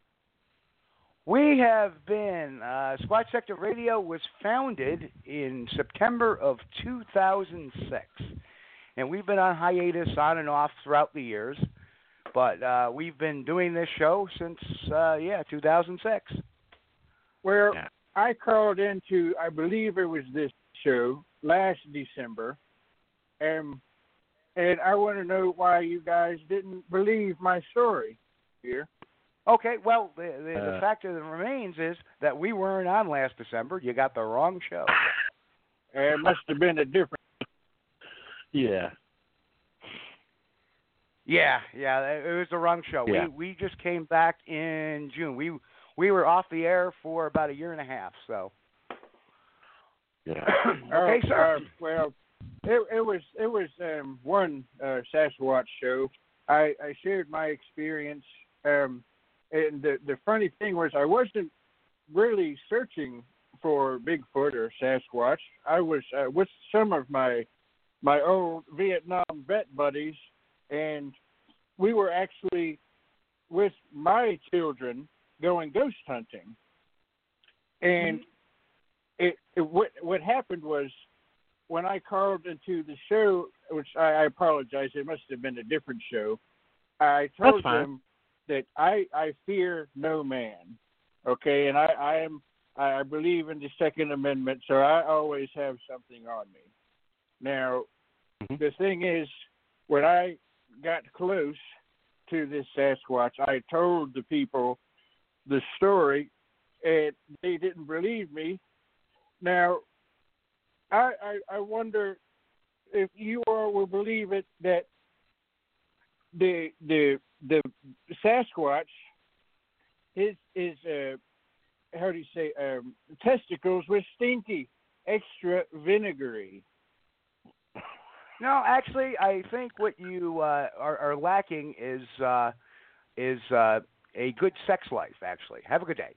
We have been, uh, Squatch Detective Radio was founded in September of two thousand six. And we've been on hiatus on and off throughout the years. But uh, we've been doing this show since, uh, yeah, two thousand six. Well, Yeah. I called into, I believe it was this show, last December, um, and I want to know why you guys didn't believe my story here. Okay, well, the, the, Uh, the fact of the remains is that we weren't on last December. You got the wrong show. It must have been a different. yeah. Yeah, yeah, it was the wrong show. Yeah. We we just came back in June. We we were off the air for about a year and a half. So. Yeah. Okay, uh, sir. Uh, well, it, it was it was um, one uh, Sasquatch show. I, I shared my experience, um, and the the funny thing was I wasn't really searching for Bigfoot or Sasquatch. I was uh, with some of my my old Vietnam vet buddies, and we were actually with my children going ghost hunting. And it, it what what happened was when I called into the show, which I, I apologize, it must have been a different show. I told That's fine. them that I I fear no man, okay, and I I am I believe in the Second Amendment, so I always have something on me. Now, Mhm. the thing is, when I got close to this Sasquatch, I told the people the story, and they didn't believe me. Now, I, I, I wonder if you all will believe it that the the the Sasquatch, his his uh, how do you say um, testicles were stinky, extra vinegary. No, actually, I think what you uh, are, are lacking is uh, is uh, a good sex life. Actually, have a good day.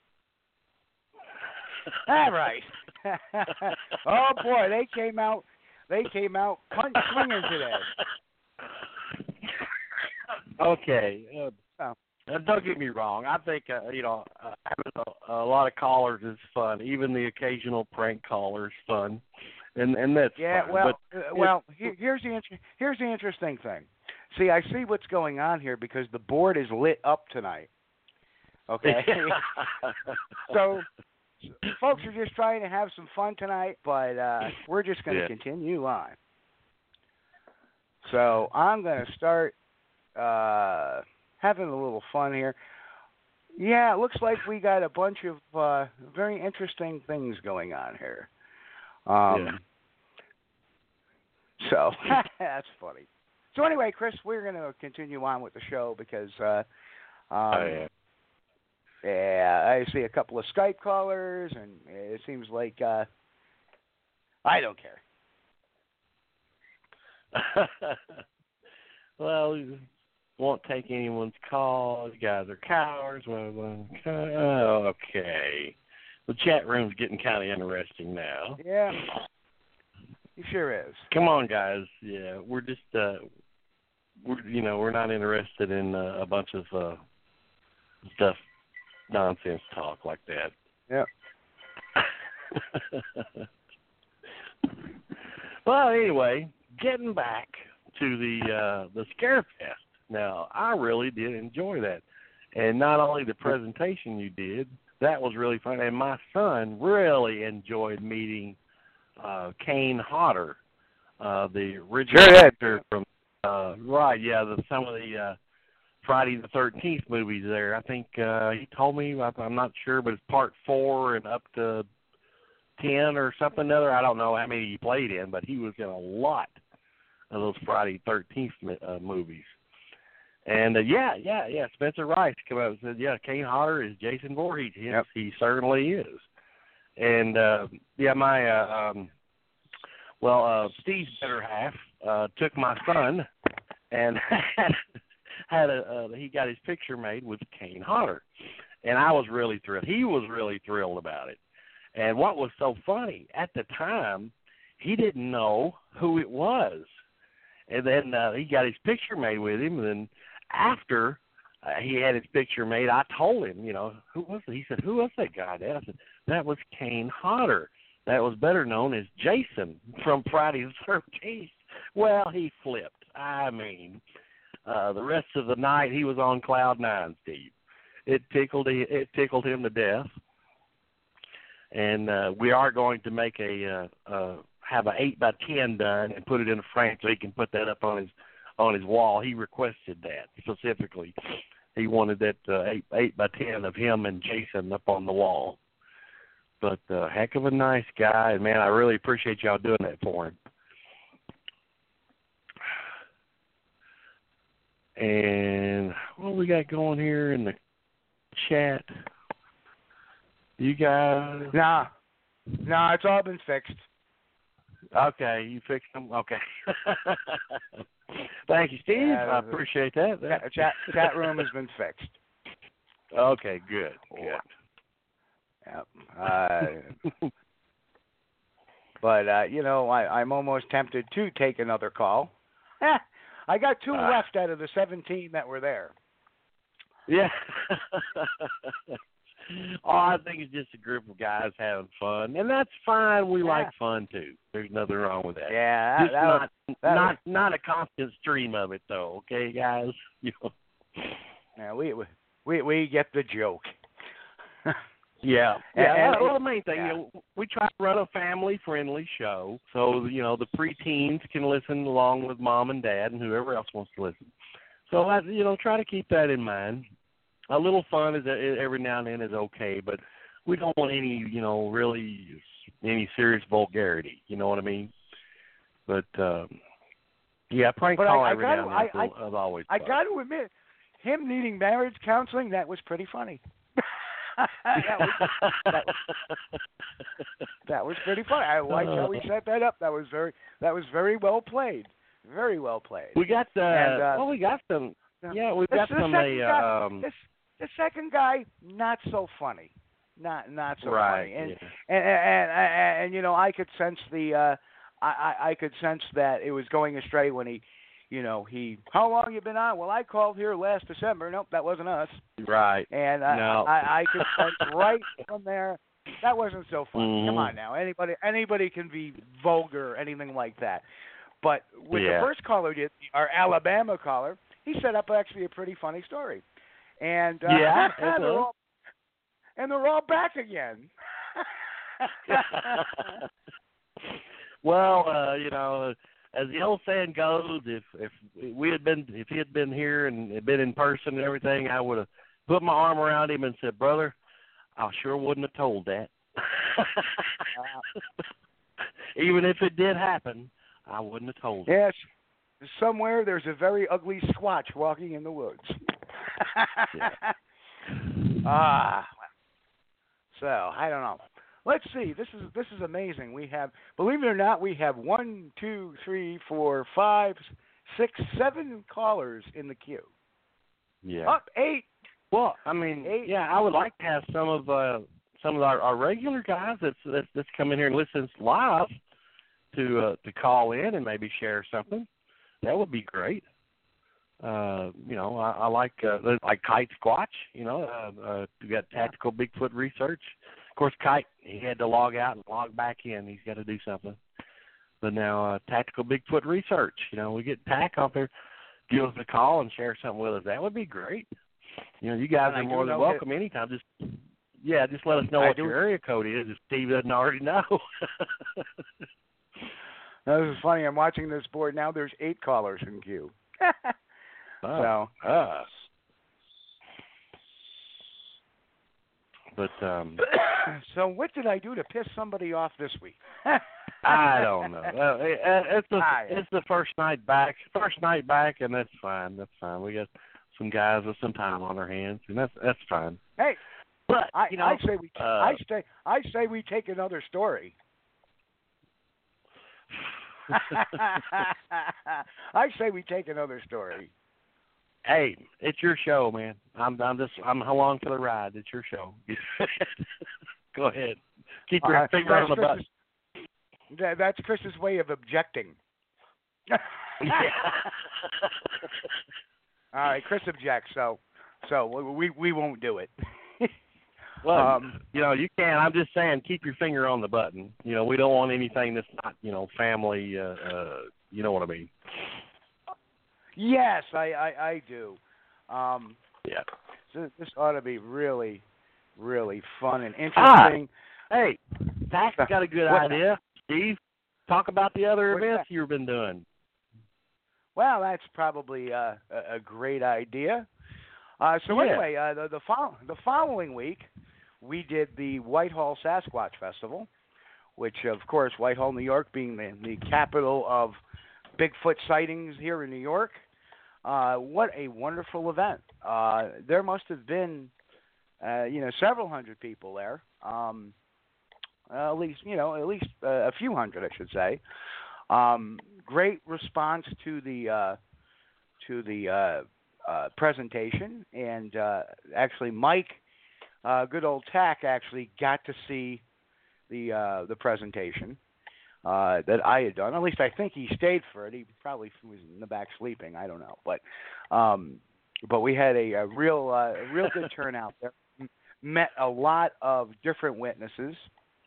All right. Oh boy, they came out. They came out punch swinging today. Okay. Uh, Oh. uh, don't get me wrong. I think uh, you know uh, having a, a lot of callers is fun. Even the occasional prank caller is fun, and and that's Yeah, fun. well, But, uh, well, here, here's the inter- here's the interesting thing. See, I see what's going on here because the board is lit up tonight. Okay, so folks are just trying to have some fun tonight, but uh, we're just going to Yeah. continue on. So I'm going to start uh, having a little fun here. Yeah, it looks like we got a bunch of uh, very interesting things going on here. Um, Yeah. So that's funny. So anyway, Chris, we're going to continue on with the show because uh, um, oh, yeah. yeah, I see a couple of Skype callers, and it seems like uh, I don't care. Well, you won't take anyone's calls. You guys are cowards. Well, well, oh, okay. The chat room's getting kind of interesting now. Yeah, he sure is. Come on, guys. Yeah, we're just, uh, we're you know, we're not interested in uh, a bunch of uh, stuff, nonsense talk like that. Yep. Well, anyway, getting back to the uh, the Scarefest. Now, I really did enjoy that, and not only the presentation you did, that was really fun, and my son really enjoyed meeting uh, Kane Hodder uh, the original sure actor from uh, right, yeah, the, some of the uh, Friday the thirteenth movies there. I think uh, he told me, I, I'm not sure, but it's part four and up to ten or something other. I don't know how many he played in, but he was in a lot of those Friday the thirteenth uh, movies. And uh, yeah, yeah, yeah, Spencer Rice came up and said, yeah, Kane Hodder is Jason Voorhees. Yes, yep. He certainly is. And uh, yeah, my uh, um, well, uh, Steve's better half uh, took my son and had, had a uh, he got his picture made with Kane Hodder, and I was really thrilled. He was really thrilled about it. And what was so funny at the time, he didn't know who it was, and then uh, he got his picture made with him, and then after uh, he had his picture made, I told him, you know, who was it? He said, who was that guy? Dad? I said, that was Kane Hodder. That was better known as Jason from Friday the thirteenth. Well, he flipped. I mean, uh, the rest of the night he was on cloud nine, Steve. It tickled it tickled him to death. And uh, we are going to make a uh, uh, have an eight by ten done and put it in a frame so he can put that up on his on his wall. He requested that specifically. He wanted that uh, eight eight by ten of him and Jason up on the wall. But uh, heck of a nice guy, and man, I really appreciate y'all doing that for him. And what we got going here in the chat? You guys? Nah, nah, it's all been fixed. Okay, you fixed them. Okay. Thank you, Steve. Yeah, I appreciate that. The chat, chat room has been fixed. Okay, good, good. Yep. Uh, but uh, you know, I, I'm almost tempted to take another call. Eh, I got two uh, left out of the seventeen that were there. Yeah. Oh, I think it's just a group of guys having fun, and that's fine. We yeah. like fun too. There's nothing wrong with that. Yeah, just that, not was, that not was, not a constant stream of it though. Okay, guys. You know. Yeah, we we we get the joke. Yeah, and, yeah. and, well, the main thing, yeah. you know, we try to run a family-friendly show, so you know the preteens can listen along with mom and dad and whoever else wants to listen. So I, you know, try to keep that in mind. A little fun is every now and then is okay, but we don't want any, you know, really any serious vulgarity. You know what I mean? But um, yeah, prank but call I, I every gotta, now and then I, is I, always. I fun. got to admit, him needing marriage counseling, that was pretty funny. that, was, that, was, that was pretty funny. I liked how he set that up. That was very that was very well played. Very well played. We got uh, and, uh, well, we got some. Yeah, we the, got the some. second A, guy, um, this, the second guy, not so funny. Not not so right, funny. And, yeah. and, and, and, and and you know, I could sense the uh, I, I I could sense that it was going astray when he. You know, he, how long you been on? Well, I called here last December. Nope, that wasn't us. Right. And I, no. I, I could sense right from there, that wasn't so funny. Mm-hmm. Come on now. Anybody anybody can be vulgar or anything like that. But with yeah. the first caller, our Alabama caller, he set up actually a pretty funny story. And, uh, yeah, and, they're all, and they're all back again. Well, uh, you know, as the old saying goes, if if we had been, if he had been here and had been in person and everything, I would have put my arm around him and said, "Brother, I sure wouldn't have told that." Even if it did happen, I wouldn't have told. Yes, somewhere there's a very ugly Squatch walking in the woods. Ah, so I don't know. Let's see. This is this is amazing. We have, believe it or not, we have one, two, three, four, five, six, seven callers in the queue. Yeah. Up eight. Well, I mean, eight. yeah, I would like to have some of uh, some of our, our regular guys that's, that's that's come in here and listens live to uh, to call in and maybe share something. That would be great. Uh, you know, I, I like uh, like Kite Squatch. You know, uh, uh, we got Tactical Bigfoot Research. Of course, Kite, he had to log out and log back in. He's got to do something. But now, uh, Tactical Bigfoot Research, you know, we get Tack out there, give us a call and share something with us. That would be great. You know, you guys I are more than know welcome that, anytime. Just, yeah, just let us know I what do, your area code is if Steve doesn't already know. Now, this is funny. I'm watching this board now. There's eight callers in queue. Oh, so, us. But um, so what did I do to piss somebody off this week? I don't know. Well, it, it's the I, it's the first night back. First night back, and that's fine. That's fine. We got some guys with some time on their hands, and that's that's fine. Hey, but I, you know, I say we uh, I say I say we take another story. I say we take another story. Hey, it's your show, man. I'm I'm just I'm along for the ride. It's your show. Go ahead. Keep your Uh, finger on the Chris's, button. That, that's Chris's way of objecting. Yeah. All right, Chris objects, so so we we won't do it. Well, um, you know, you can. I'm just saying, keep your finger on the button. You know, we don't want anything that's not, you know, family. Uh, uh, you know what I mean? Yes, I, I, I do. Um, Yeah. So this ought to be really, really fun and Ah, interesting. hey, Zach's got a good What- idea. Steve, talk about the other What's events that? you've been doing. Well, that's probably uh, a, a great idea. Uh, so Yeah. anyway, uh, the the, fol- the following week, we did the Whitehall Sasquatch Festival, which, of course, Whitehall, New York, being the, the capital of Bigfoot sightings here in New York. Uh, what a wonderful event! Uh, there must have been, uh, you know, several hundred people there. Um, uh, at least, you know, at least uh, a few hundred, I should say. Um, great response to the uh, to the uh, uh, presentation, and uh, actually, Mike, uh, good old Tack, actually got to see the uh, the presentation. Uh, that I had done. At least I think he stayed for it. He probably was in the back sleeping. I don't know, but um, but we had a, a real uh, a real good turnout there. M- met a lot of different witnesses.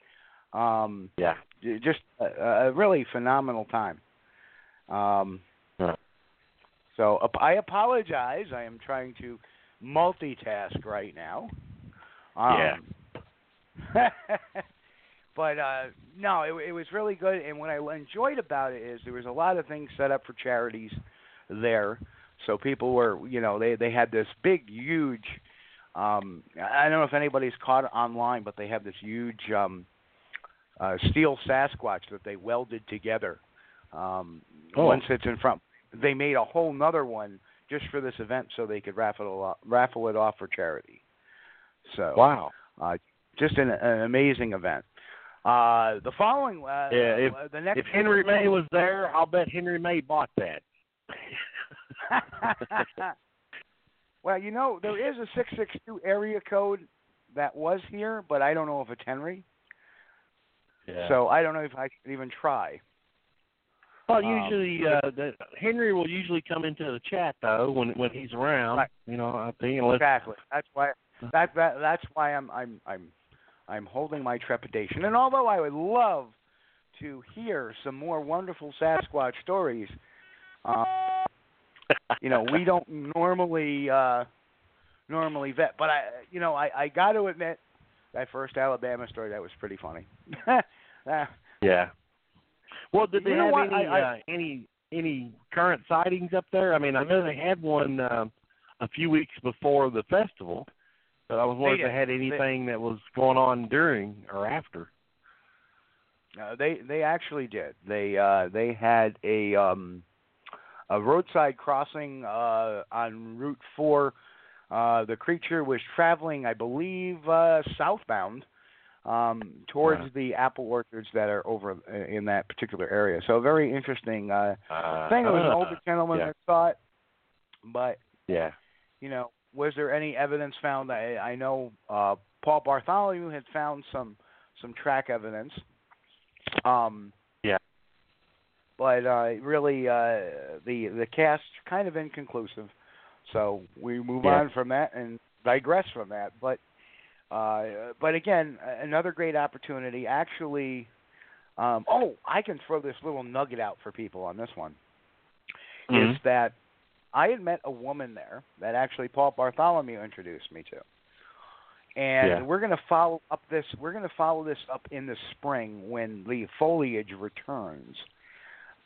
Um, Yeah. j- just a, a really phenomenal time. Um, Yeah. So uh, I apologize. I am trying to multitask right now. Um, yeah. But uh, no, it, it was really good, and what I enjoyed about it is there was a lot of things set up for charities there. So people were, you know, they they had this big, huge. Um, I don't know if anybody's caught it online, but they have this huge um, uh, steel Sasquatch that they welded together. Um, Oh. One sits in front. They made a whole nother one just for this event, so they could raffle it off, raffle it off for charity. So Wow. uh, just an, an amazing event. Uh, the following, uh, Yeah, if- uh, the next If Henry May was there, I'll bet Henry May bought that. Well, you know, there is a six six two area code that was here, but I don't know if it's Henry. Yeah. So I don't know if I should even try. Well, um, usually uh, the, Henry will usually come into the chat though when when he's around. Right. You know, I think unless Exactly. That's why. That that that's why I'm I'm I'm I'm holding my trepidation. And although I would love to hear some more wonderful Sasquatch stories, uh, you know, we don't normally uh, normally vet. But I, you know, I, I got to admit, that first Alabama story, that was pretty funny. uh, Yeah. Well, did they You know have what? any I- I- uh, any any current sightings up there? I mean, I know they had one um, a few weeks before the festival, but I was wondering if did. they had anything that was going on during or after. Uh, they they actually did. They uh, they had a um, a roadside crossing uh, on Route Four. Uh, the creature was traveling, I believe, uh, southbound um, towards Uh-huh. the apple orchards that are over in that particular area. So a very interesting uh, Uh, thing. It was an uh, older gentleman yeah. that saw it, but Yeah. you know, was there any evidence found? I, I know uh, Paul Bartholomew had found some some track evidence. Um, Yeah. But uh, really, uh, the the cast kind of inconclusive. So we move Yeah. on from that and digress from that. But uh, but again, another great opportunity. Actually, um, oh, I can throw this little nugget out for people on this one. Mhm. Is that I had met a woman there that actually Paul Bartholomew introduced me to. And Yeah. we're going to follow up this. We're going to follow this up in the spring when the foliage returns.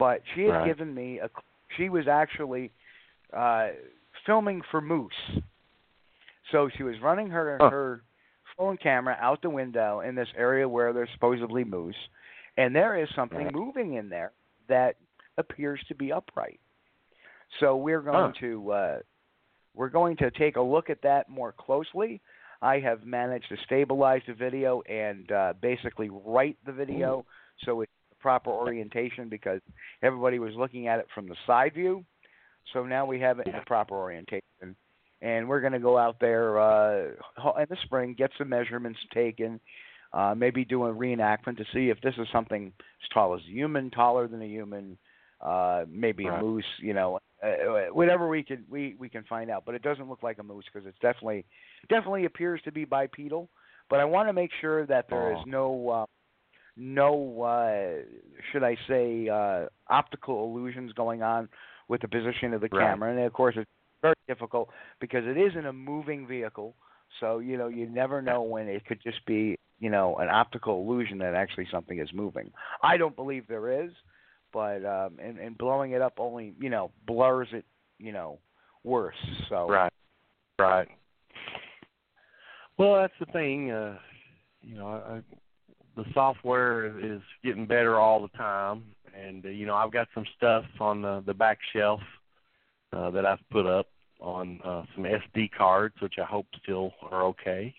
But she had right. given me a. She was actually uh, filming for moose. So she was running her huh. her phone camera out the window in this area where there's supposedly moose, and there is something right. moving in there that appears to be upright. So we're going huh. to uh, we're going to take a look at that more closely. I have managed to stabilize the video and uh, basically write the video Ooh. so it's the proper orientation because everybody was looking at it from the side view. So now we have it in the proper orientation. And we're going to go out there uh, in the spring, get some measurements taken, uh, maybe do a reenactment to see if this is something as tall as a human, taller than a human, uh, maybe right. a moose, you know, uh, whatever we can we, we can find out. But it doesn't look like a moose because it's definitely definitely appears to be bipedal. But I want to make sure that there oh. is no uh, no uh, should I say uh, optical illusions going on with the position of the right. camera, and of course it's very difficult because it isn't a moving vehicle, so you know you never know when it could just be you know an optical illusion that actually something is moving. I don't believe there is, but um, and, and blowing it up only you know blurs it you know worse. So right, right. Well, that's the thing. Uh, you know, I, the software is getting better all the time, and uh, you know I've got some stuff on the, the back shelf uh, that I've put up on uh, some S D cards, which I hope still are okay.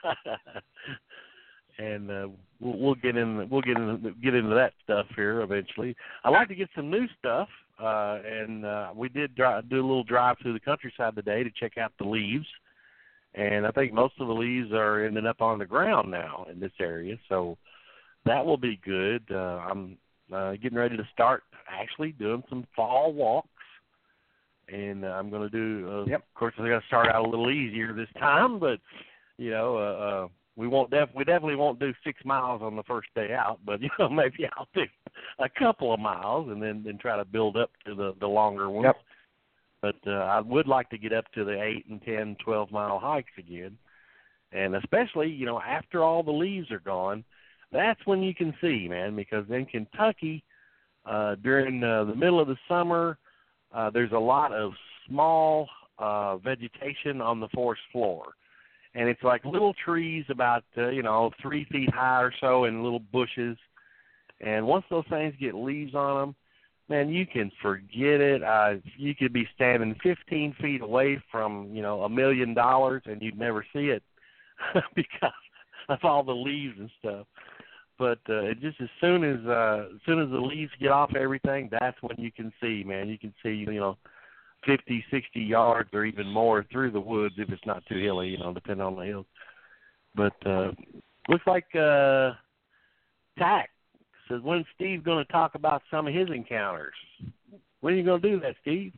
and uh, we'll, we'll get in. We'll get in. Get into that stuff here eventually. I'd like to get some new stuff, uh, and uh, we did dri- do a little drive through the countryside today to check out the leaves. And I think most of the leaves are ending up on the ground now in this area, so that will be good. Uh, I'm uh, getting ready to start actually doing some fall walks. And uh, I'm going to do, uh, yep. of course, I'm going to start out a little easier this time, but, you know, uh, uh, we won't def- we definitely won't do six miles on the first day out, but, you know, maybe I'll do a couple of miles and then, then try to build up to the, the longer ones. Yep. But uh, I would like to get up to the eight and ten, twelve-mile hikes again. And especially, you know, after all the leaves are gone, that's when you can see, man, because in Kentucky, uh, during uh, the middle of the summer, Uh, there's a lot of small uh, vegetation on the forest floor, and it's like little trees about uh, you know three feet high or so, and little bushes. And once those things get leaves on them, man, you can forget it. Uh, you could be standing fifteen feet away from you know a million dollars, and you'd never see it because of all the leaves and stuff. But uh, just as soon as uh, as soon as the leaves get off everything, that's when you can see, man. You can see, you know, fifty, sixty yards or even more through the woods if it's not too hilly, you know, depending on the hills. But uh, looks like uh, Tack says, when's Steve going to talk about some of his encounters? When are you going to do that, Steve?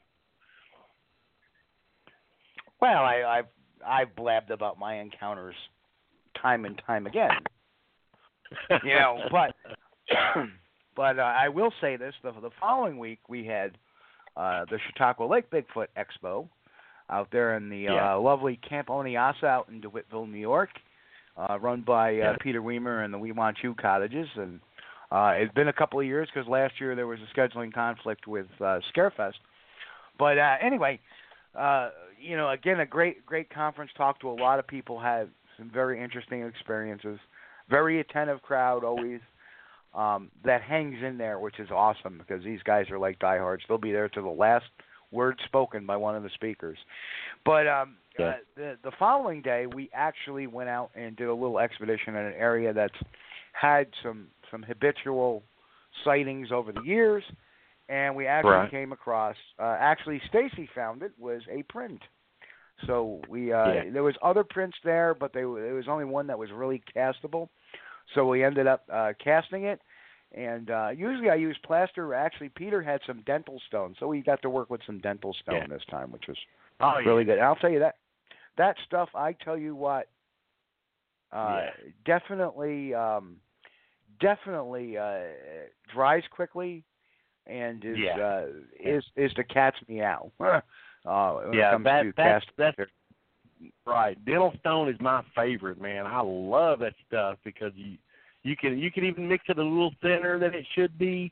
Well, I, I've I've blabbed about my encounters time and time again. You know, but but uh, I will say this: the the following week we had uh, the Chautauqua Lake Bigfoot Expo out there in the yeah. uh, lovely Camp Oneasa out in DeWittville, New York, uh, run by uh, yeah. Peter Weimer and the We Want You Cottages. And uh, it's been a couple of years because last year there was a scheduling conflict with uh, Scarefest. But uh, anyway, uh, you know, again, a great great conference. Talked to a lot of people, had some very interesting experiences. Very attentive crowd always um, that hangs in there, which is awesome because these guys are like diehards. They'll be there to the last word spoken by one of the speakers. But um, yeah. uh, the, the following day, we actually went out and did a little expedition in an area that's had some, some habitual sightings over the years, and we actually right. came across, uh, actually Stacy found it, was a print. So we uh, yeah. there was other prints there, but they, there was only one that was really castable. So we ended up uh, casting it, and uh, usually I use plaster. Actually, Peter had some dental stone, so we got to work with some dental stone yeah. this time, which was oh, really yeah. good. And I'll tell you that that stuff. I tell you what, uh, yeah. definitely, um, definitely uh, dries quickly, and is yeah. uh, is is the cat's meow. Uh, when yeah, it comes that, to that's, cast- that's right. Dental stone is my favorite, man. I love that stuff because you you can you can even mix it a little thinner than it should be,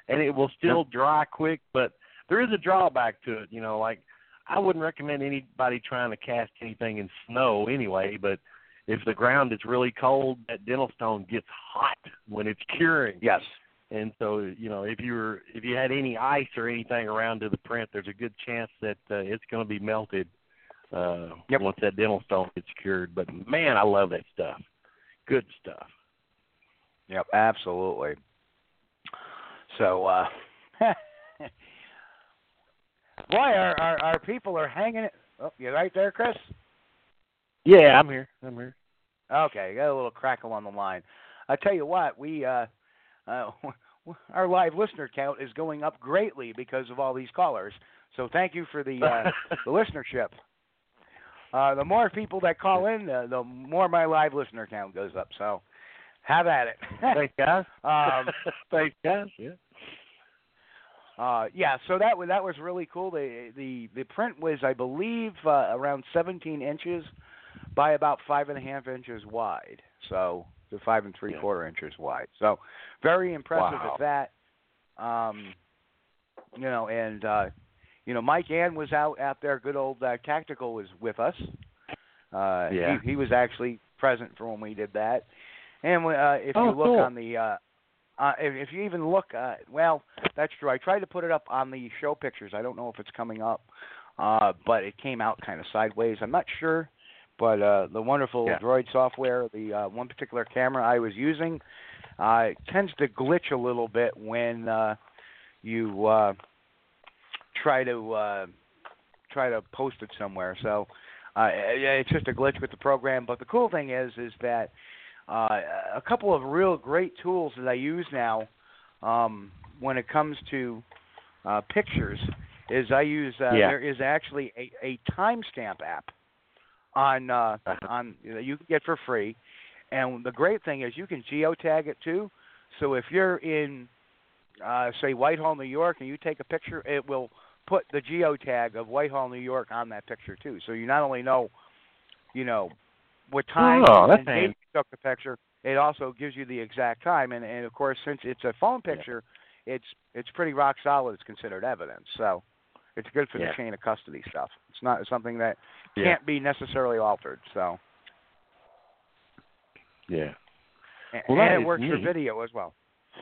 and it will still dry quick. But there is a drawback to it. You know, like I wouldn't recommend anybody trying to cast anything in snow anyway. But if the ground is really cold, that dental stone gets hot when it's curing. Yes. And so, you know, if you were if you had any ice or anything around to the print, there's a good chance that uh, it's going to be melted uh, yep. once that dental stone gets cured. But man, I love that stuff. Good stuff. Yep, absolutely. So, uh, boy, our, our our people are hanging it. Oh, you right there, Chris? Yeah, I'm here. I'm here. Okay, got a little crackle on the line. I tell you what, we. Uh, Uh, our live listener count is going up greatly because of all these callers. So thank you for the, uh, the listenership. Uh, the more people that call in, the, the more my live listener count goes up. So have at it. Thanks, guys. um, Thanks, guys. Yeah. Uh, yeah. So that was that was really cool. The the the print was, I believe, uh, around seventeen inches by about five and a half inches wide. So. To five and three quarter yeah. inches wide. So very impressive wow. at that. Um, you know, and uh, you know, Mike Ann was out out there. Good old uh, Tactical was with us. Uh, yeah. he, he was actually present for when we did that. And uh, if oh, you look cool. on the, uh, uh, if, if you even look, uh, well, that's true. I tried to put it up on the show pictures. I don't know if it's coming up, uh, but it came out kind of sideways. I'm not sure. But uh, the wonderful yeah. Droid software, the uh, one particular camera I was using, uh, tends to glitch a little bit when uh, you uh, try to uh, try to post it somewhere. So uh, it's just a glitch with the program. But the cool thing is, is that uh, a couple of real great tools that I use now um, when it comes to uh, pictures is I use uh, yeah. there is actually a, a timestamp app. On uh, on you, know, you can get for free, and the great thing is you can geotag it too. So if you're in, uh, say Whitehall, New York, and you take a picture, it will put the geotag of Whitehall, New York, on that picture too. So you not only know, you know, what time oh, and date you took the picture, it also gives you the exact time. And, and of course, since it's a phone picture, yeah. it's it's pretty rock solid. It's considered evidence. So. It's good for yeah. the chain of custody stuff. It's not it's something that yeah. can't be necessarily altered. So, yeah, and, well, and it works neat. for video as well.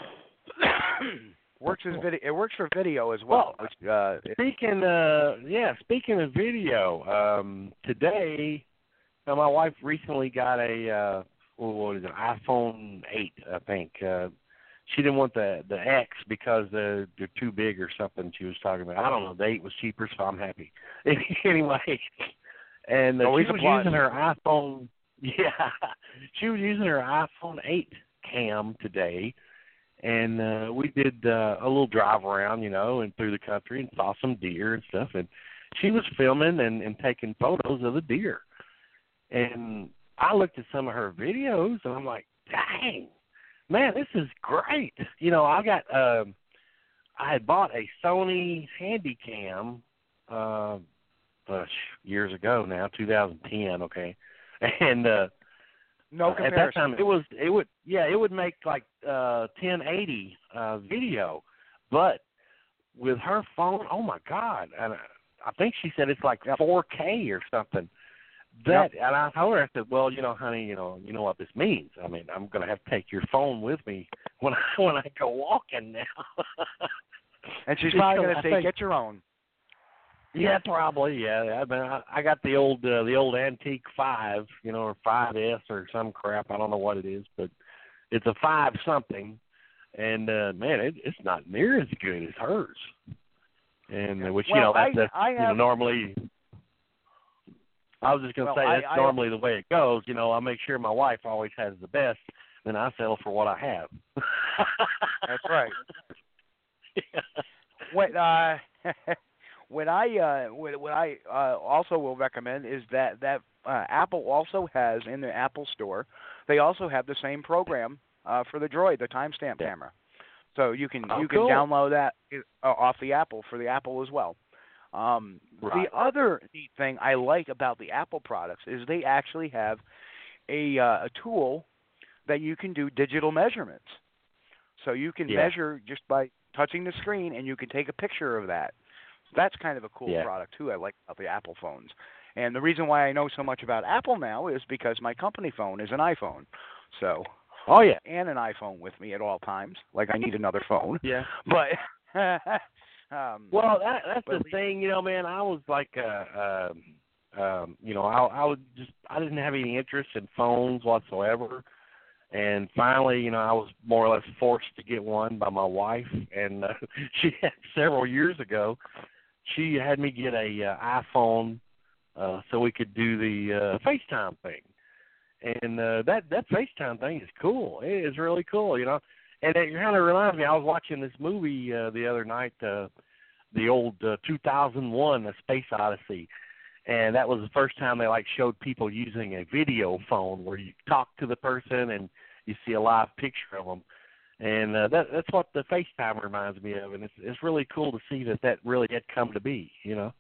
works as video. It works for video as well. well which, uh, speaking, uh, yeah, speaking of video, um, today, uh, my wife recently got a uh, what is it, iPhone eight, I think. Uh, She didn't want the the X because uh, they're too big or something. She was talking about. I don't know. The eight was cheaper, so I'm happy. anyway, and uh, she was using her iPhone. Yeah, she was using her iPhone eight cam today, and uh, we did uh, a little drive around, you know, and through the country and saw some deer and stuff. And she was filming and, and taking photos of the deer. And I looked at some of her videos, and I'm like, dang. Man, this is great. You know, I got, uh, I had bought a Sony Handycam uh, uh, years ago now, two thousand ten, okay. And uh, no uh, at that time, it was, it would, yeah, it would make like uh, ten eighty uh, video. But with her phone, oh my God, and I think she said it's like four K or something. That yep. And I told her, I said, well, you know, honey, you know, you know what this means. I mean, I'm going to have to take your phone with me when I when I go walking now. And she's probably going to say, think, get your own. Yeah, probably. Yeah, I mean, I, I got the old uh, the old antique five, you know, or five S or some crap. I don't know what it is, but it's a five something, and uh, man, it, it's not near as good as hers. And uh, which well, you know that's, I, that's I you have, know normally. I was just going to well, say I, that's I, normally the way it goes. You know, I make sure my wife always has the best, then I settle for what I have. That's right. Yeah. What uh, what I uh, what, what I uh, also will recommend is that that uh, Apple also has in the Apple Store. They also have the same program uh, for the Droid, the timestamp yeah. camera. So you can oh, you can cool. download that uh, off the Apple for the Apple as well. Um, right. The other neat thing I like about the Apple products is they actually have a uh, a tool that you can do digital measurements. So you can yeah. measure just by touching the screen, and you can take a picture of that. That's kind of a cool yeah. product too. I like about the Apple phones. And the reason why I know so much about Apple now is because my company phone is an iPhone. So, oh yeah, and an iPhone with me at all times. Like I need another phone. Yeah. But um, well, that, that's but the thing, you know, man. I was like, uh, uh, um, you know, I, I was just, I didn't have any interest in phones whatsoever. And finally, you know, I was more or less forced to get one by my wife, and uh, she had several years ago. She had me get a uh, iPhone. Uh, so we could do the uh, FaceTime thing, and uh, that that FaceTime thing is cool. It is really cool, you know. And it kind of reminds me. I was watching this movie uh, the other night, uh, the old uh, two thousand one, A Space Odyssey, and that was the first time they like showed people using a video phone where you talk to the person and you see a live picture of them. And uh, that that's what the FaceTime reminds me of, and it's it's really cool to see that that really had come to be, you know.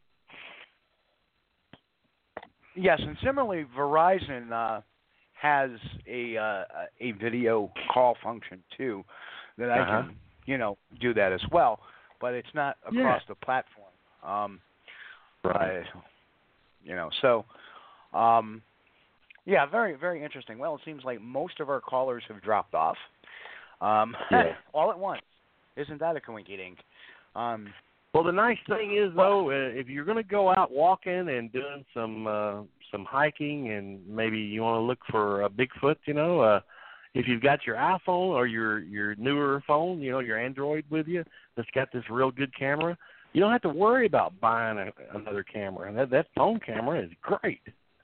Yes, and similarly, Verizon uh, has a uh, a video call function too that I uh-huh. can, you know, do that as well. But it's not across yeah. the platform, um, right? Uh, you know, so um, yeah, very very interesting. Well, it seems like most of our callers have dropped off um, yeah. all at once. Isn't that a coinkydink? Um, Well, the nice thing is, though, uh, if you're going to go out walking and doing some uh, some hiking, and maybe you want to look for a Bigfoot, you know, uh, if you've got your iPhone or your your newer phone, you know, your Android with you that's got this real good camera, you don't have to worry about buying a, another camera. That that phone camera is great.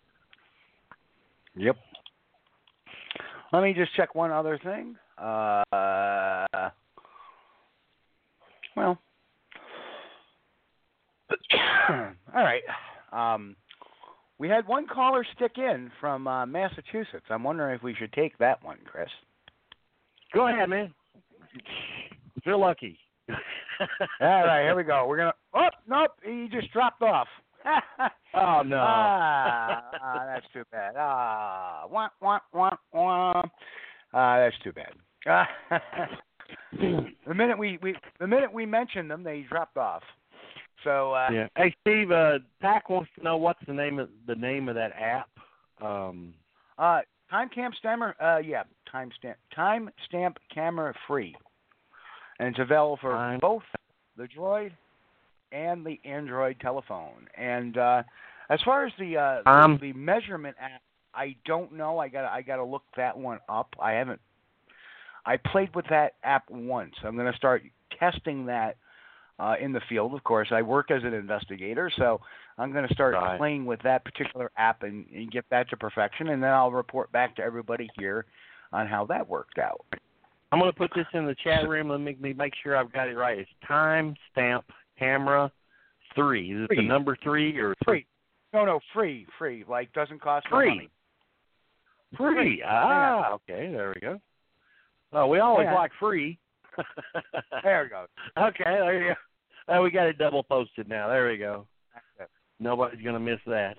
Yep. Let me just check one other thing. Uh, well. All right. Um, we had one caller stick in from uh, Massachusetts. I'm wondering if we should take that one, Chris. Go ahead, man. Feel lucky. All right, here we go. We're gonna. Oh, nope, he just dropped off. Oh no. Ah, ah, that's too bad. Ah, wah wah wah wah. Ah, that's too bad. Uh, the minute we, we the minute we mentioned them, they dropped off. So uh, yeah. Hey Steve, uh, Tack wants to know what's the name of the name of that app. Um, uh, Timestamp Stammer, uh, yeah, Timestamp Timestamp Camera Free, and it's available for Time. both the Droid and the Android telephone. And uh, as far as the, uh, um, the the measurement app, I don't know. I got I got to look that one up. I haven't. I played with that app once. I'm going to start testing that. Uh, in the field, of course. I work as an investigator, so I'm going to start right. playing with that particular app and, and get that to perfection, and then I'll report back to everybody here on how that worked out. I'm going to put this in the chat room. Let me make sure I've got it right. It's Timestamp Camera three. Is it free. the number three or free? No, no, free, free. Like doesn't cost free. no money. Free. Free. Ah, okay. There we go. Oh, we always yeah. like free. There we go. Okay, there you go. Oh, we got it double posted now. There we go. Nobody's going to miss that.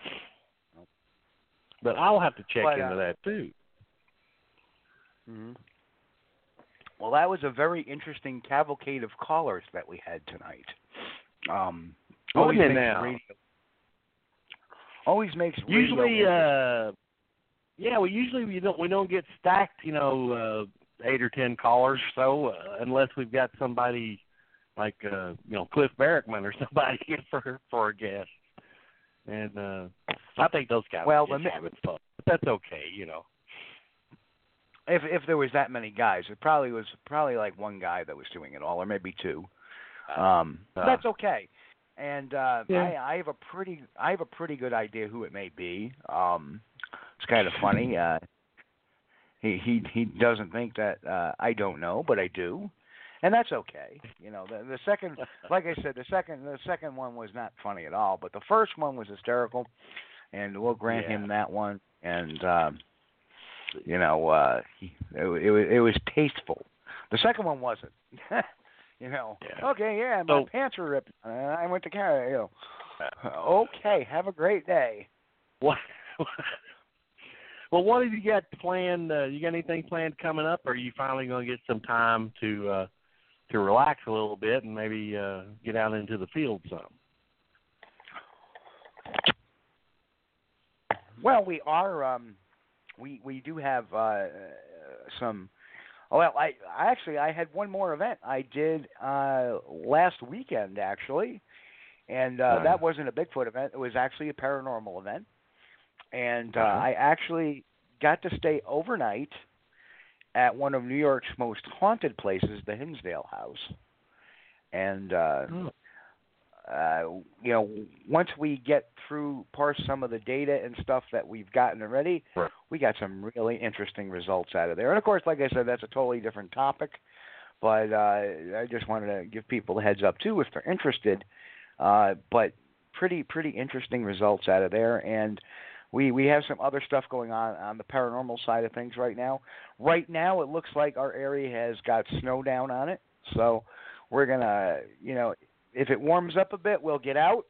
But I'll have to check but, uh, into that, too. Mm-hmm. Well, that was a very interesting cavalcade of callers that we had tonight. Um, always Wasn't it makes now? radio, always makes radio Usually, uh, yeah, we usually we don't we don't get stacked, you know, uh, eight or ten callers or so, uh, unless we've got somebody like uh, you know Cliff Barrickman or somebody for for a guest. And uh, I think those guys well, are just the, having fun. But that's okay, you know. If if there was that many guys, it probably was probably like one guy that was doing it all, or maybe two. Um, uh, that's okay. And uh, yeah. I, I have a pretty I have a pretty good idea who it may be. Um, it's kind of funny. Uh, he he he doesn't think that uh, I don't know, but I do, and that's okay. You know, the the second, like I said, the second the second one was not funny at all, but the first one was hysterical, and we'll grant yeah. him that one. And um, you know, uh, he, it, it was it was tasteful. The second one wasn't. You know, yeah. okay, yeah, my so, pants were ripped. Uh, I went to Canada. You know, okay, have a great day. What? Well, what have you got planned? Uh, you got anything planned coming up, or are you finally going to get some time to uh, to relax a little bit and maybe uh, get out into the field some. Well, we are. Um, we we do have uh, some. Oh, well, I, I actually I had one more event I did uh, last weekend actually, and uh, Uh-huh. that wasn't a Bigfoot event. It was actually a paranormal event, and uh, Uh-huh. I actually got to stay overnight at one of New York's most haunted places, the Hinsdale House, and. Uh, Oh. Uh, you know, once we get through parse some of the data and stuff that we've gotten already, Right. we got some really interesting results out of there. And of course, like I said, that's a totally different topic. But uh, I just wanted to give people the heads up too if they're interested. Uh, but pretty pretty interesting results out of there, and we we have some other stuff going on on the paranormal side of things right now. Right now, it looks like our area has got snow down on it, so we're gonna you know. If it warms up a bit, we'll get out.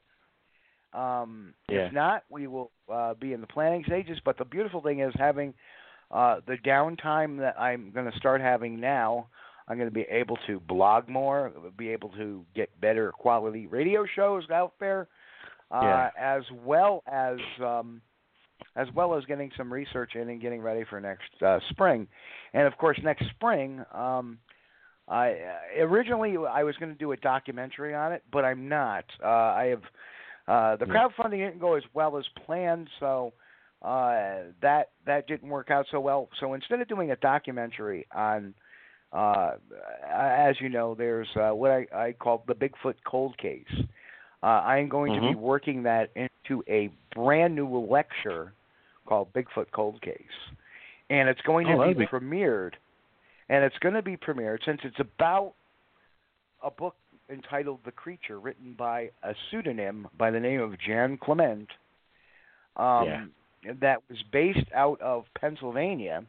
Um, Yeah. If not, we will uh, be in the planning stages. But the beautiful thing is having uh, the downtime that I'm going to start having now. I'm going to be able to blog more, be able to get better quality radio shows out there, uh, Yeah. as well as um, as well as getting some research in and getting ready for next uh, spring. And of course, next spring. Um, I uh, originally I was going to do a documentary on it, but I'm not. Uh, I have uh, the Yeah. crowdfunding didn't go as well as planned, so uh, that that didn't work out so well. So instead of doing a documentary on, uh, as you know, there's uh, what I, I call the Bigfoot Cold Case. Uh, I am going Mm-hmm. to be working that into a brand new lecture called Bigfoot Cold Case, and it's going to Oh, be, that'd be- premiered. And it's going to be premiered since it's about a book entitled The Creature, written by a pseudonym by the name of Jan Clement, um, that was based out of Pennsylvania,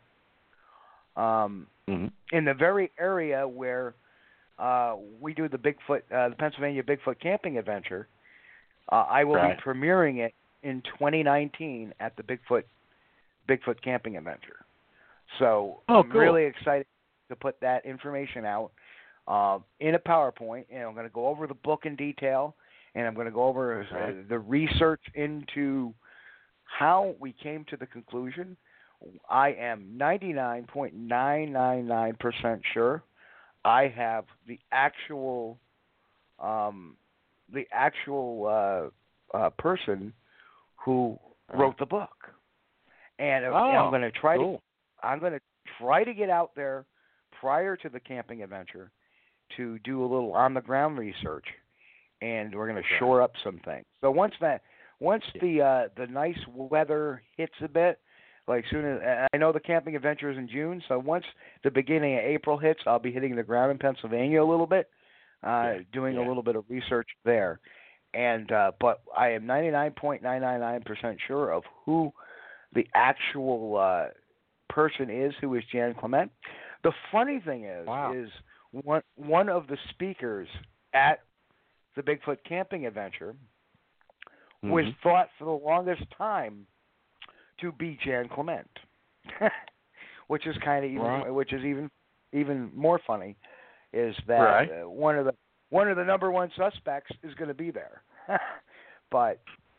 um, Mm-hmm. in the very area where uh, we do the Bigfoot, uh, the Pennsylvania Bigfoot Camping Adventure. Uh, I will Right. be premiering it in twenty nineteen at the Bigfoot Bigfoot Camping Adventure. So Oh, I'm cool. really excited to put that information out uh, in a PowerPoint, and I'm going to go over the book in detail, and I'm going to go over uh, Right. the research into how we came to the conclusion. I am ninety-nine point nine nine nine percent sure I have the actual, um, the actual uh, uh, person who wrote the book, and, Oh, and I'm going to try cool. to I'm going to try to get out there prior to the camping adventure to do a little on the ground research, and we're going to shore up some things. So once that once the uh, the nice weather hits a bit, like soon as I know the camping adventure is in June, so once the beginning of April hits, I'll be hitting the ground in Pennsylvania a little bit, uh, Yeah, doing yeah. a little bit of research there. And uh, but I am ninety-nine point nine nine nine percent sure of who the actual uh, person is who is Jan Clement. The funny thing is, Wow. is one one of the speakers at the Bigfoot Camping Adventure was Mhm. thought for the longest time to be Jan Clement, which is kind of even, Right. which is even even more funny, is that Right. uh, one of the one of the number one suspects is going to be there. But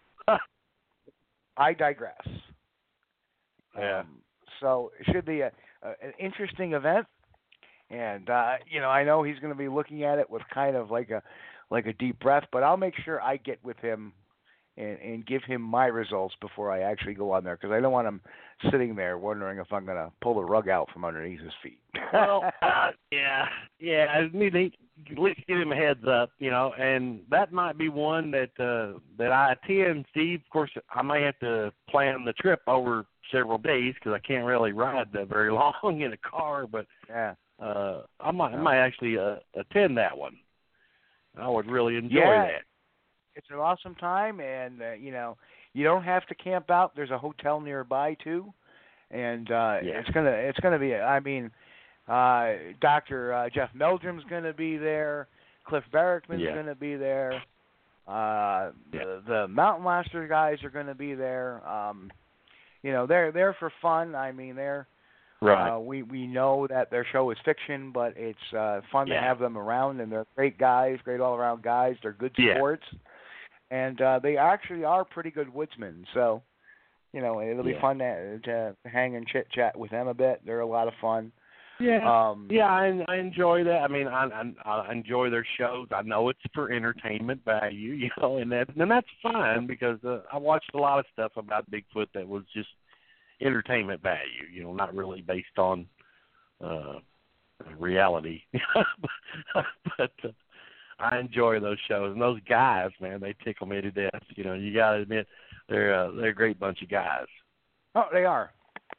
I digress. Yeah. Um, so it should be a, a, an interesting event, and uh, you know I know he's going to be looking at it with kind of like a like a deep breath. But I'll make sure I get with him and, and give him my results before I actually go on there, because I don't want him sitting there wondering if I'm going to pull the rug out from underneath his feet. Well, uh, yeah, yeah. I need to at least give him a heads up, you know, and that might be one that uh, that I attend, Steve. Of course, I may have to plan the trip over several days because I can't really ride that very long in a car. But yeah, uh, I might, I might actually uh, attend that one. I would really enjoy Yeah. that. It's an awesome time, and uh, you know you don't have to camp out. There's a hotel nearby too, and uh, Yeah. it's gonna it's gonna be. I mean, uh, Doctor Uh, Jeff Meldrum's gonna be there. Cliff Barrickman's Yeah. gonna be there. Uh, Yeah. the, the Mountain Master guys are gonna be there. Um, you know, they're there for fun. I mean, they're Right. Uh, we we know that their show is fiction, but it's uh, fun Yeah. to have them around, and they're great guys, great all-around guys. They're good Yeah. sports, and uh, they actually are pretty good woodsmen. So, you know, it'll be Yeah. fun to, to hang and chit chat with them a bit. They're a lot of fun. Yeah, Um, yeah, I, I enjoy that. I mean, I, I I enjoy their shows. I know it's for entertainment value, you know, and that and that's fine because uh, I watched a lot of stuff about Bigfoot that was just entertainment value, you know, not really based on uh, reality. but uh, I enjoy those shows, and those guys, man, they tickle me to death. You know, you got to admit they're uh, they're a great bunch of guys. Oh, they are.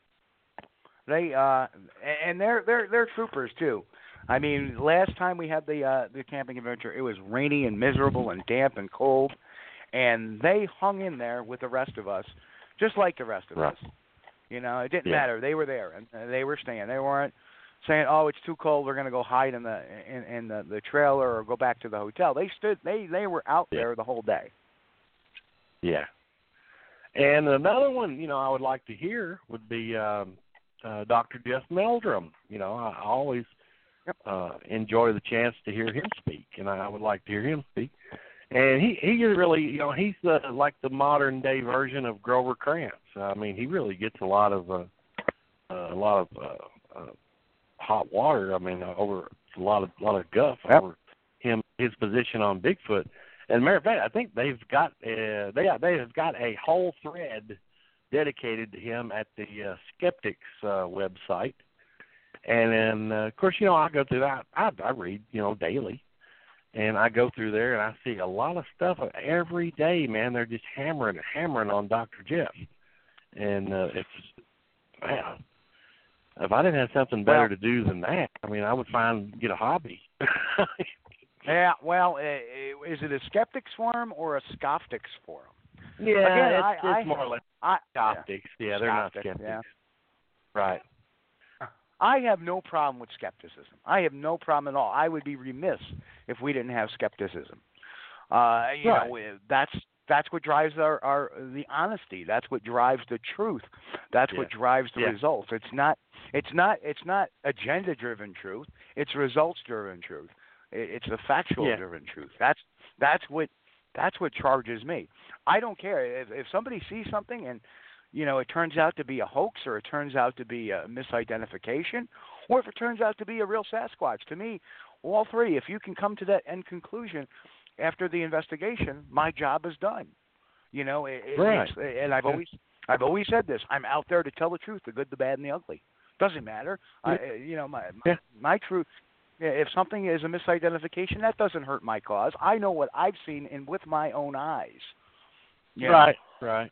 They uh, and they're they're they're troopers too. I mean, last time we had the uh, the camping adventure, it was rainy and miserable and damp and cold, and they hung in there with the rest of us, just like the rest of Right. us. You know, it didn't Yeah. matter. They were there and uh, they were staying. They weren't saying, "Oh, it's too cold. We're going to go hide in the in, in the, the trailer or go back to the hotel." They stood. They they were out Yeah. there the whole day. Yeah. And another one, you know, I would like to hear would be um, uh, Doctor Jeff Meldrum. You know, I always uh, enjoy the chance to hear him speak, and I would like to hear him speak. And he he is really, you know, he's the, like the modern day version of Grover Krantz. I mean, he really gets a lot of uh, uh, a lot of uh, uh, hot water. I mean, uh, over a lot of a lot of guff Yep. over him, his position on Bigfoot. As a matter of fact, I think they've got uh, they they have got a whole thread dedicated to him at the uh, Skeptics uh, website. And then, uh, of course, you know, I go through that. I, I read, you know, daily, and I go through there and I see a lot of stuff every day. Man, they're just hammering, hammering on Doctor Jeff. And uh, it's man, if I didn't have something better Well- to do than that, I mean, I would find get a hobby. Yeah. Well, uh, is it a skeptics forum or a skoptics forum? Yeah, Again, it's, I- it's I- more or less I, skeptics. Yeah, they're not Skeptics, skeptics. yeah. Right. I have no problem with skepticism. I have no problem at all. I would be remiss if we didn't have skepticism. Uh, you Right. know, that's that's what drives our, our the honesty. That's what drives the truth. That's what Yeah. drives the Yeah. results. It's not it's not it's not agenda driven truth. It's results driven truth. It, it's a factual Yeah. driven truth. That's that's what that's what charges me. I don't care if if somebody sees something and you know, it turns out to be a hoax, or it turns out to be a misidentification, or if it turns out to be a real Sasquatch. To me, all three, if you can come to that end conclusion after the investigation, my job is done. You know, it, it, Right. it's, and I've always, I've always said this: I'm out there to tell the truth, the good, the bad, and the ugly. Doesn't matter. I, you know, my my, Yeah. my truth. If something is a misidentification, that doesn't hurt my cause. I know what I've seen and with my own eyes. You know? Right. Right.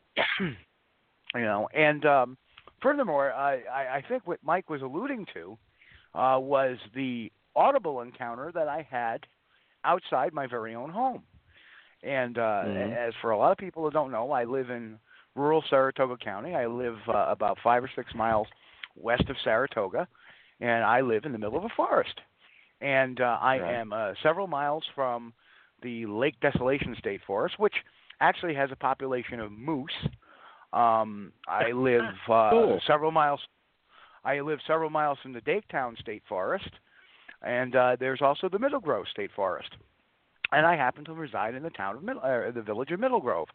You know, and um, furthermore, I, I, I think what Mike was alluding to uh, was the audible encounter that I had outside my very own home. And uh, Mhm. as for a lot of people who don't know, I live in rural Saratoga County. I live uh, about five or six miles west of Saratoga, and I live in the middle of a forest. And uh, I Right. am uh, several miles from the Lake Desolation State Forest, which actually has a population of moose. Um, I live uh, Cool. several miles. I live several miles from the Daketown State Forest, and uh, there's also the Middle Grove State Forest. And I happen to reside in the town of Middle, uh, the village of Middle Grove.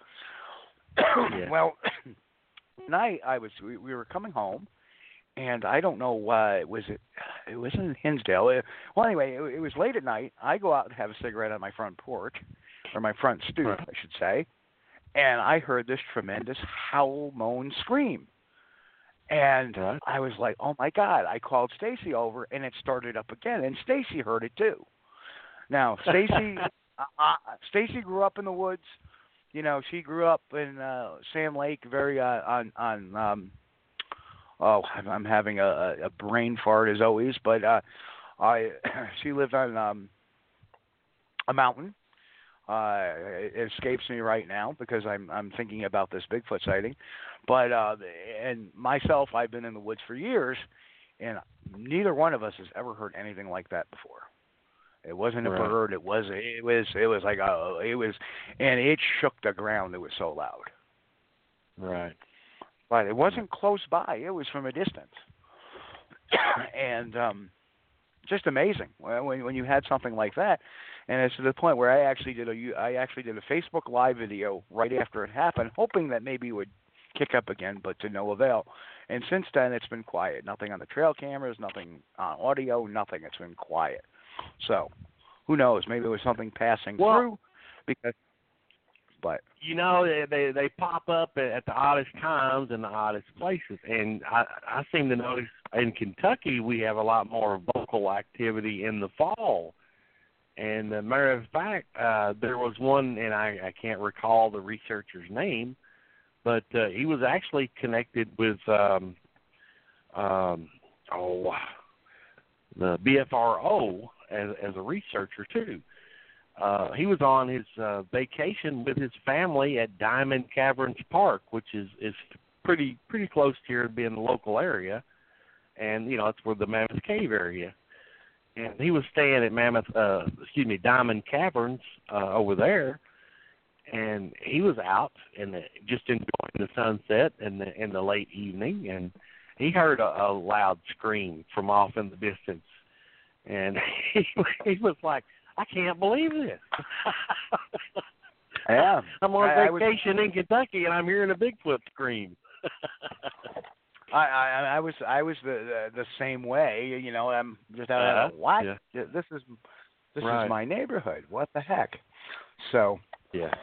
Yeah. Well, tonight I was we, we were coming home, and I don't know why was it. It was in Hinsdale. It, well, anyway, it, it was late at night. I go out and have a cigarette on my front porch, or my front stoop, Right. I should say. And I heard this tremendous howl, moan, scream. And Right. I was like, oh, my God. I called Stacy over, and it started up again. And Stacy heard it, too. Now, Stacy uh, uh, Stacy grew up in the woods. You know, she grew up in uh, Sam Lake, very uh, on, on um, oh, I'm, I'm having a, a brain fart as always. But uh, I she lived on um, a mountain. Uh, it escapes me right now because I'm I'm thinking about this Bigfoot sighting, but uh, and myself, I've been in the woods for years, and neither one of us has ever heard anything like that before. It wasn't a Right. bird. It was it was it was like a it was, and it shook the ground. It was so loud. Right. But it wasn't close by. It was from a distance. and um, just amazing when when you had something like that. And it's to the point where I actually did a I actually did a Facebook Live video right after it happened, hoping that maybe it would kick up again, but to no avail. And since then, it's been quiet. Nothing on the trail cameras, nothing on audio, nothing. It's been quiet. So, who knows? Maybe it was something passing well, through. Because, but you know, they, they they pop up at the oddest times in the oddest places, and I I seem to notice in Kentucky we have a lot more vocal activity in the fall. And uh, matter of fact, uh, there was one, and I, I can't recall the researcher's name, but uh, he was actually connected with um, um, oh the B F R O as as a researcher too. Uh, he was on his uh, vacation with his family at Diamond Caverns Park, which is, is pretty pretty close here to being the local area, and you know it's where the Mammoth Cave area. And he was staying at Mammoth, uh, excuse me, Diamond Caverns uh, over there, and he was out and just enjoying the sunset and the in the late evening, and he heard a, a loud scream from off in the distance, and he, he was like, "I can't believe this." Yeah, I'm on I, vacation I was, in Kentucky, and I'm hearing a Bigfoot scream. I, I I was I was the, the the same way, you know. I'm just out uh, of what? Yeah. This is this right. is my neighborhood. What the heck? So yeah.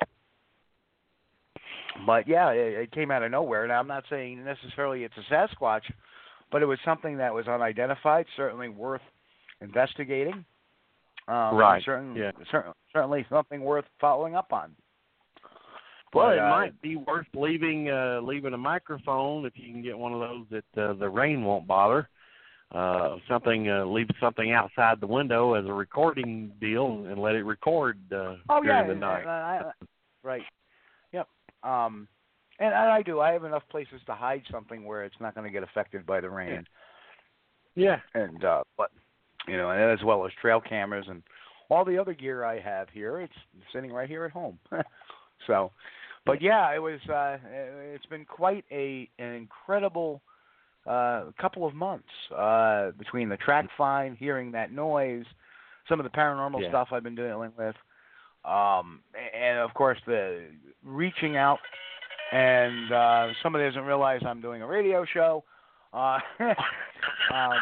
But yeah, it, it came out of nowhere. Now I'm not saying necessarily it's a Sasquatch, but it was something that was unidentified. Certainly worth investigating. Um, right. Certain, yeah. Cer- certainly something worth following up on. Well, But, it uh, might be worth leaving uh, leaving a microphone if you can get one of those that uh, the rain won't bother. Uh, something uh, leave something outside the window as a recording deal and let it record uh, oh, during yeah, the night. uh, I, right. Yep. Um, and, and I do. I have enough places to hide something where it's not going to get affected by the rain. Yeah. And uh, but you know, and as well as trail cameras and all the other gear I have here. It's sitting right here at home. So, but yeah, it was. Uh, it's been quite a an incredible uh, couple of months uh, between the track find, hearing that noise, some of the paranormal yeah. stuff I've been dealing with, um, and of course the reaching out. And uh, somebody doesn't realize I'm doing a radio show. Uh, um,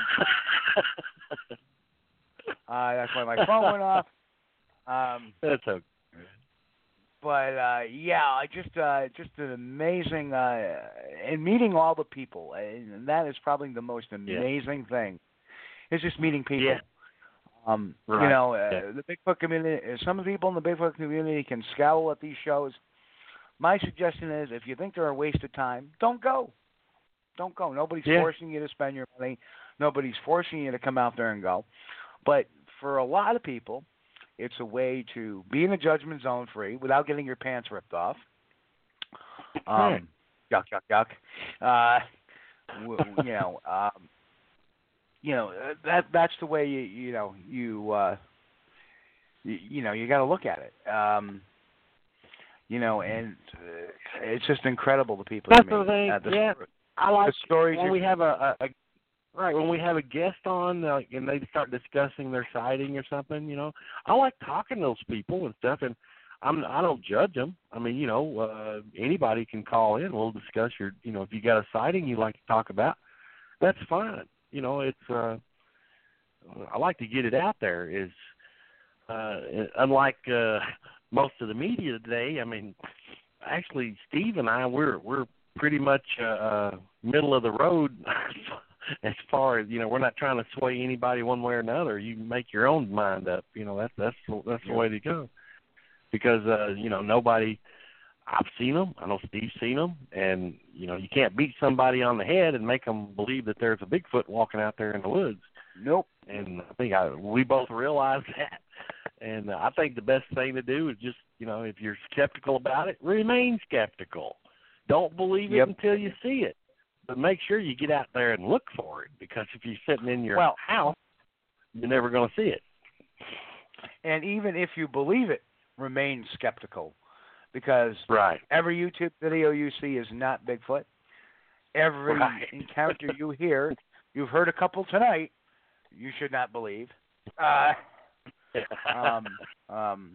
uh, that's why my phone went off. Um, that's okay. But uh, yeah, I just uh, just an amazing uh, and meeting all the people, and that is probably the most amazing yeah. thing. Is just meeting people. Yeah. Um, right. You know, uh, yeah. the Bigfoot community. Some people in the Bigfoot community can scowl at these shows. My suggestion is, if you think they're a waste of time, don't go. Don't go. Nobody's yeah. forcing you to spend your money. Nobody's forcing you to come out there and go. But for a lot of people, it's a way to be in a judgment zone free without getting your pants ripped off. Um, yuck, yuck, yuck. Uh, you know, um, you know that that's the way you you know you uh, you, you know you got to look at it. Um, you know, and uh, it's just incredible the people. That's you meet. the thing. Uh, the yeah, story, I like the stories when you, we have a, a, a right when we have a guest on uh, and they start discussing their sighting or something. You know, I like talking to those people and stuff, and I'm I don't judge them. I mean, you know, uh, anybody can call in. We'll discuss your, you know, if you got a sighting you like to talk about, that's fine. You know, it's uh, I like to get it out there. Is uh, unlike uh, most of the media today. I mean, actually, Steve and I we're we're pretty much uh, uh, middle of the road. As far as, you know, we're not trying to sway anybody one way or another. You make your own mind up. You know, that's that's that's the way to go. Because uh, you know, nobody. I've seen them. I know Steve's seen them, and you know, you can't beat somebody on the head and make them believe that there's a Bigfoot walking out there in the woods. Nope. And I think I, we both realize that. And uh, I think the best thing to do is just, you know, if you're skeptical about it, remain skeptical. Don't believe it yep. until you see it. But make sure you get out there and look for it, because if you're sitting in your well, house, you're never going to see it. And even if you believe it, remain skeptical, because right. every YouTube video you see is not Bigfoot. Every right. encounter you hear you've heard a couple tonight. You should not believe. Uh, um, um,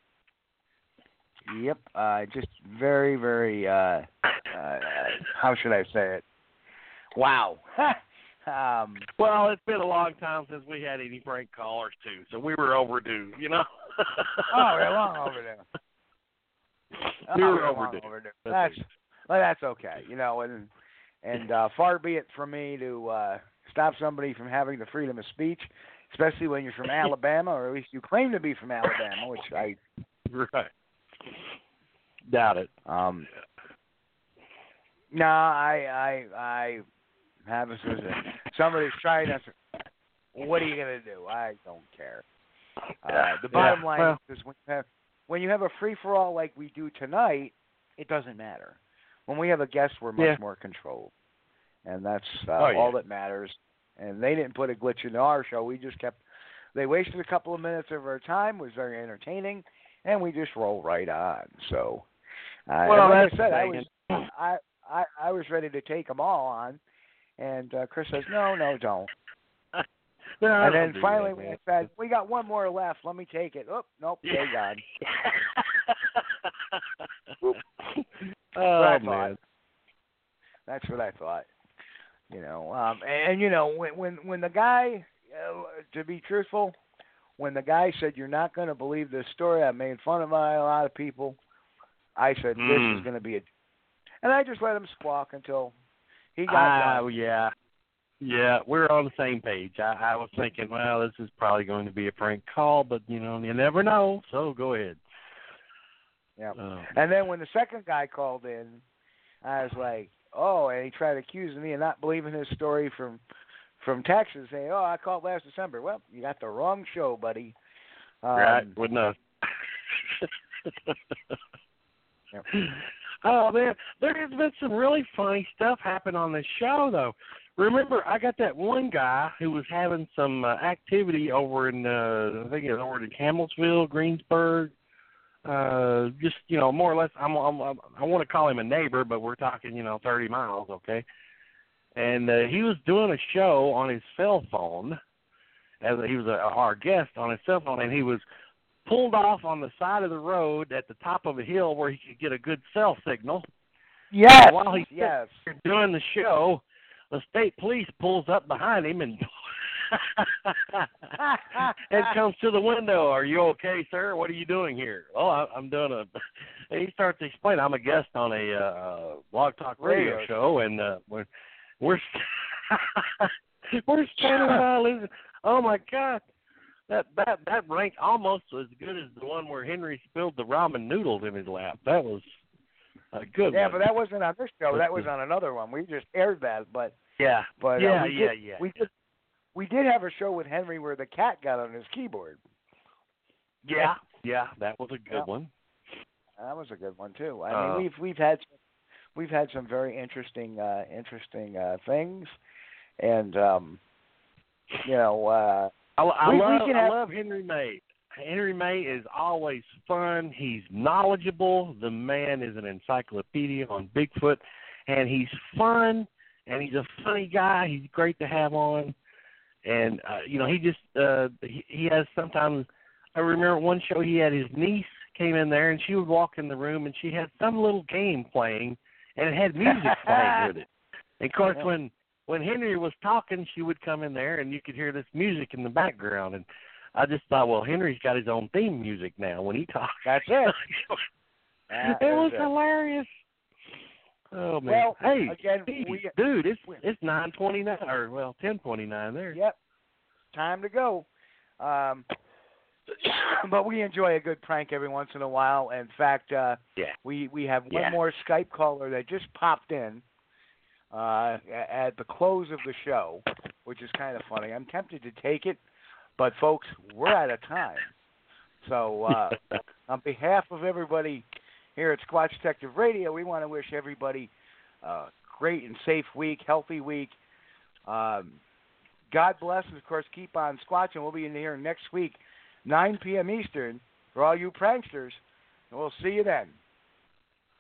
yep. Uh, just very, very. Uh, uh, how should I say it? Wow. um, well, it's been a long time since we had any prank callers too, so we were overdue. You know. oh, we're long overdue. We oh, were we're overdue. Long overdue. That's well, that's okay. You know, and and uh, far be it from me to uh, stop somebody from having the freedom of speech, especially when you're from Alabama, or at least you claim to be from Alabama, which I right. Doubt it. Um, no, I I I have a somebody's trying to. What are you gonna do? I don't care. Uh, the bottom yeah, line well, is when you have when you have a free for all like we do tonight, it doesn't matter. When we have a guest, we're much yeah. more controlled, and that's uh, oh, yeah. all that matters. And they didn't put a glitch into our show. We just kept. They wasted a couple of minutes of our time. It was very entertaining, and we just roll right on. So, uh, well, like that's I said, I thinking. was I, I I was ready to take them all on, and uh, Chris says, "No, no, don't." no, and then do finally, that, we said, "We got one more left. Let me take it." Oh, nope, yeah. they gone. oh man, man, that's what I thought. You know, um, and, and you know when when when the guy, uh, to be truthful, when the guy said you're not going to believe this story, I made fun of my, a lot of people. I said mm. this is going to be a, and I just let him squawk until he got. Oh uh, yeah, yeah, we're on the same page. I, I was thinking, well, this is probably going to be a prank call, but you know, you never know. So go ahead. Yeah. Oh. And then when the second guy called in, I was like, oh, and he tried to accuse me of not believing his story from from Texas, saying, oh, I called last December. Well, you got the wrong show, buddy. Um, right, with no. Yep. Oh, man, there has been some really funny stuff happen on this show, though. Remember, I got that one guy who was having some uh, activity over in, uh, I think it was over in Campbellsville, Greensburg. Uh, just, you know, more or less, I'm, I'm, I'm, I want to call him a neighbor, but we're talking, you know, thirty miles, okay? And uh, he was doing a show on his cell phone, as he was a, our guest on his cell phone, and he was pulled off on the side of the road at the top of a hill where he could get a good cell signal. Yes, and while he's yes. doing the show, the state police pulls up behind him and and comes to the window. Are you okay, sir? What are you doing here? Oh, I, I'm doing a. And he starts to explain. I'm a guest on a uh, Blog Talk Radio, radio show, and uh, we're we're we're standing by listening. Oh my God, that that that ranked almost as good as the one where Henry spilled the ramen noodles in his lap. That was a good yeah, one. but that wasn't on this show. That was on another one. We just aired that, but yeah, but yeah, uh, we yeah, did, yeah. We did we did have a show with Henry where the cat got on his keyboard. Yeah, yeah, that was a good yeah. one. That was a good one too. I uh, mean, we've we've had we've had some very interesting uh, interesting uh, things, and um, you know, uh, I, I we, love we can I have, love Henry May. Henry May is always fun. He's knowledgeable. The man is an encyclopedia on Bigfoot, and he's fun. And he's a funny guy. He's great to have on. And uh, you know, he just uh, he, he has sometimes. I remember one show he had his niece came in there, and she would walk in the room, and she had some little game playing, and it had music playing with it. And of course, when when Henry was talking, she would come in there, and you could hear this music in the background. And I just thought, well, Henry's got his own theme music now when he talks. That's it. That it was it. hilarious. Oh man! Well, hey, again, Steve, we, dude, it's it's nine twenty nine, or well, ten twenty nine there. Yep, time to go. Um, but we enjoy a good prank every once in a while. In fact, uh, yeah. we we have one yeah. more Skype caller that just popped in uh, at the close of the show, which is kind of funny. I'm tempted to take it, but folks, we're out of time. So, uh, on behalf of everybody here at Squatch Detective Radio, we want to wish everybody a great and safe week, healthy week. Um, God bless, and of course, keep on squatching. We'll be in here next week, nine p.m. Eastern, for all you pranksters, and we'll see you then.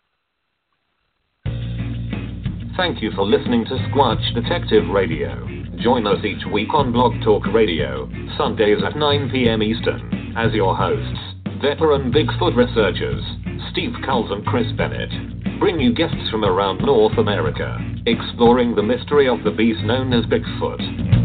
Thank you for listening to Squatch Detective Radio. Join us each week on Blog Talk Radio, Sundays at nine p.m. Eastern, as your hosts, veteran Bigfoot researchers, Steve Culls and Chris Bennett, bring you guests from around North America, exploring the mystery of the beast known as Bigfoot.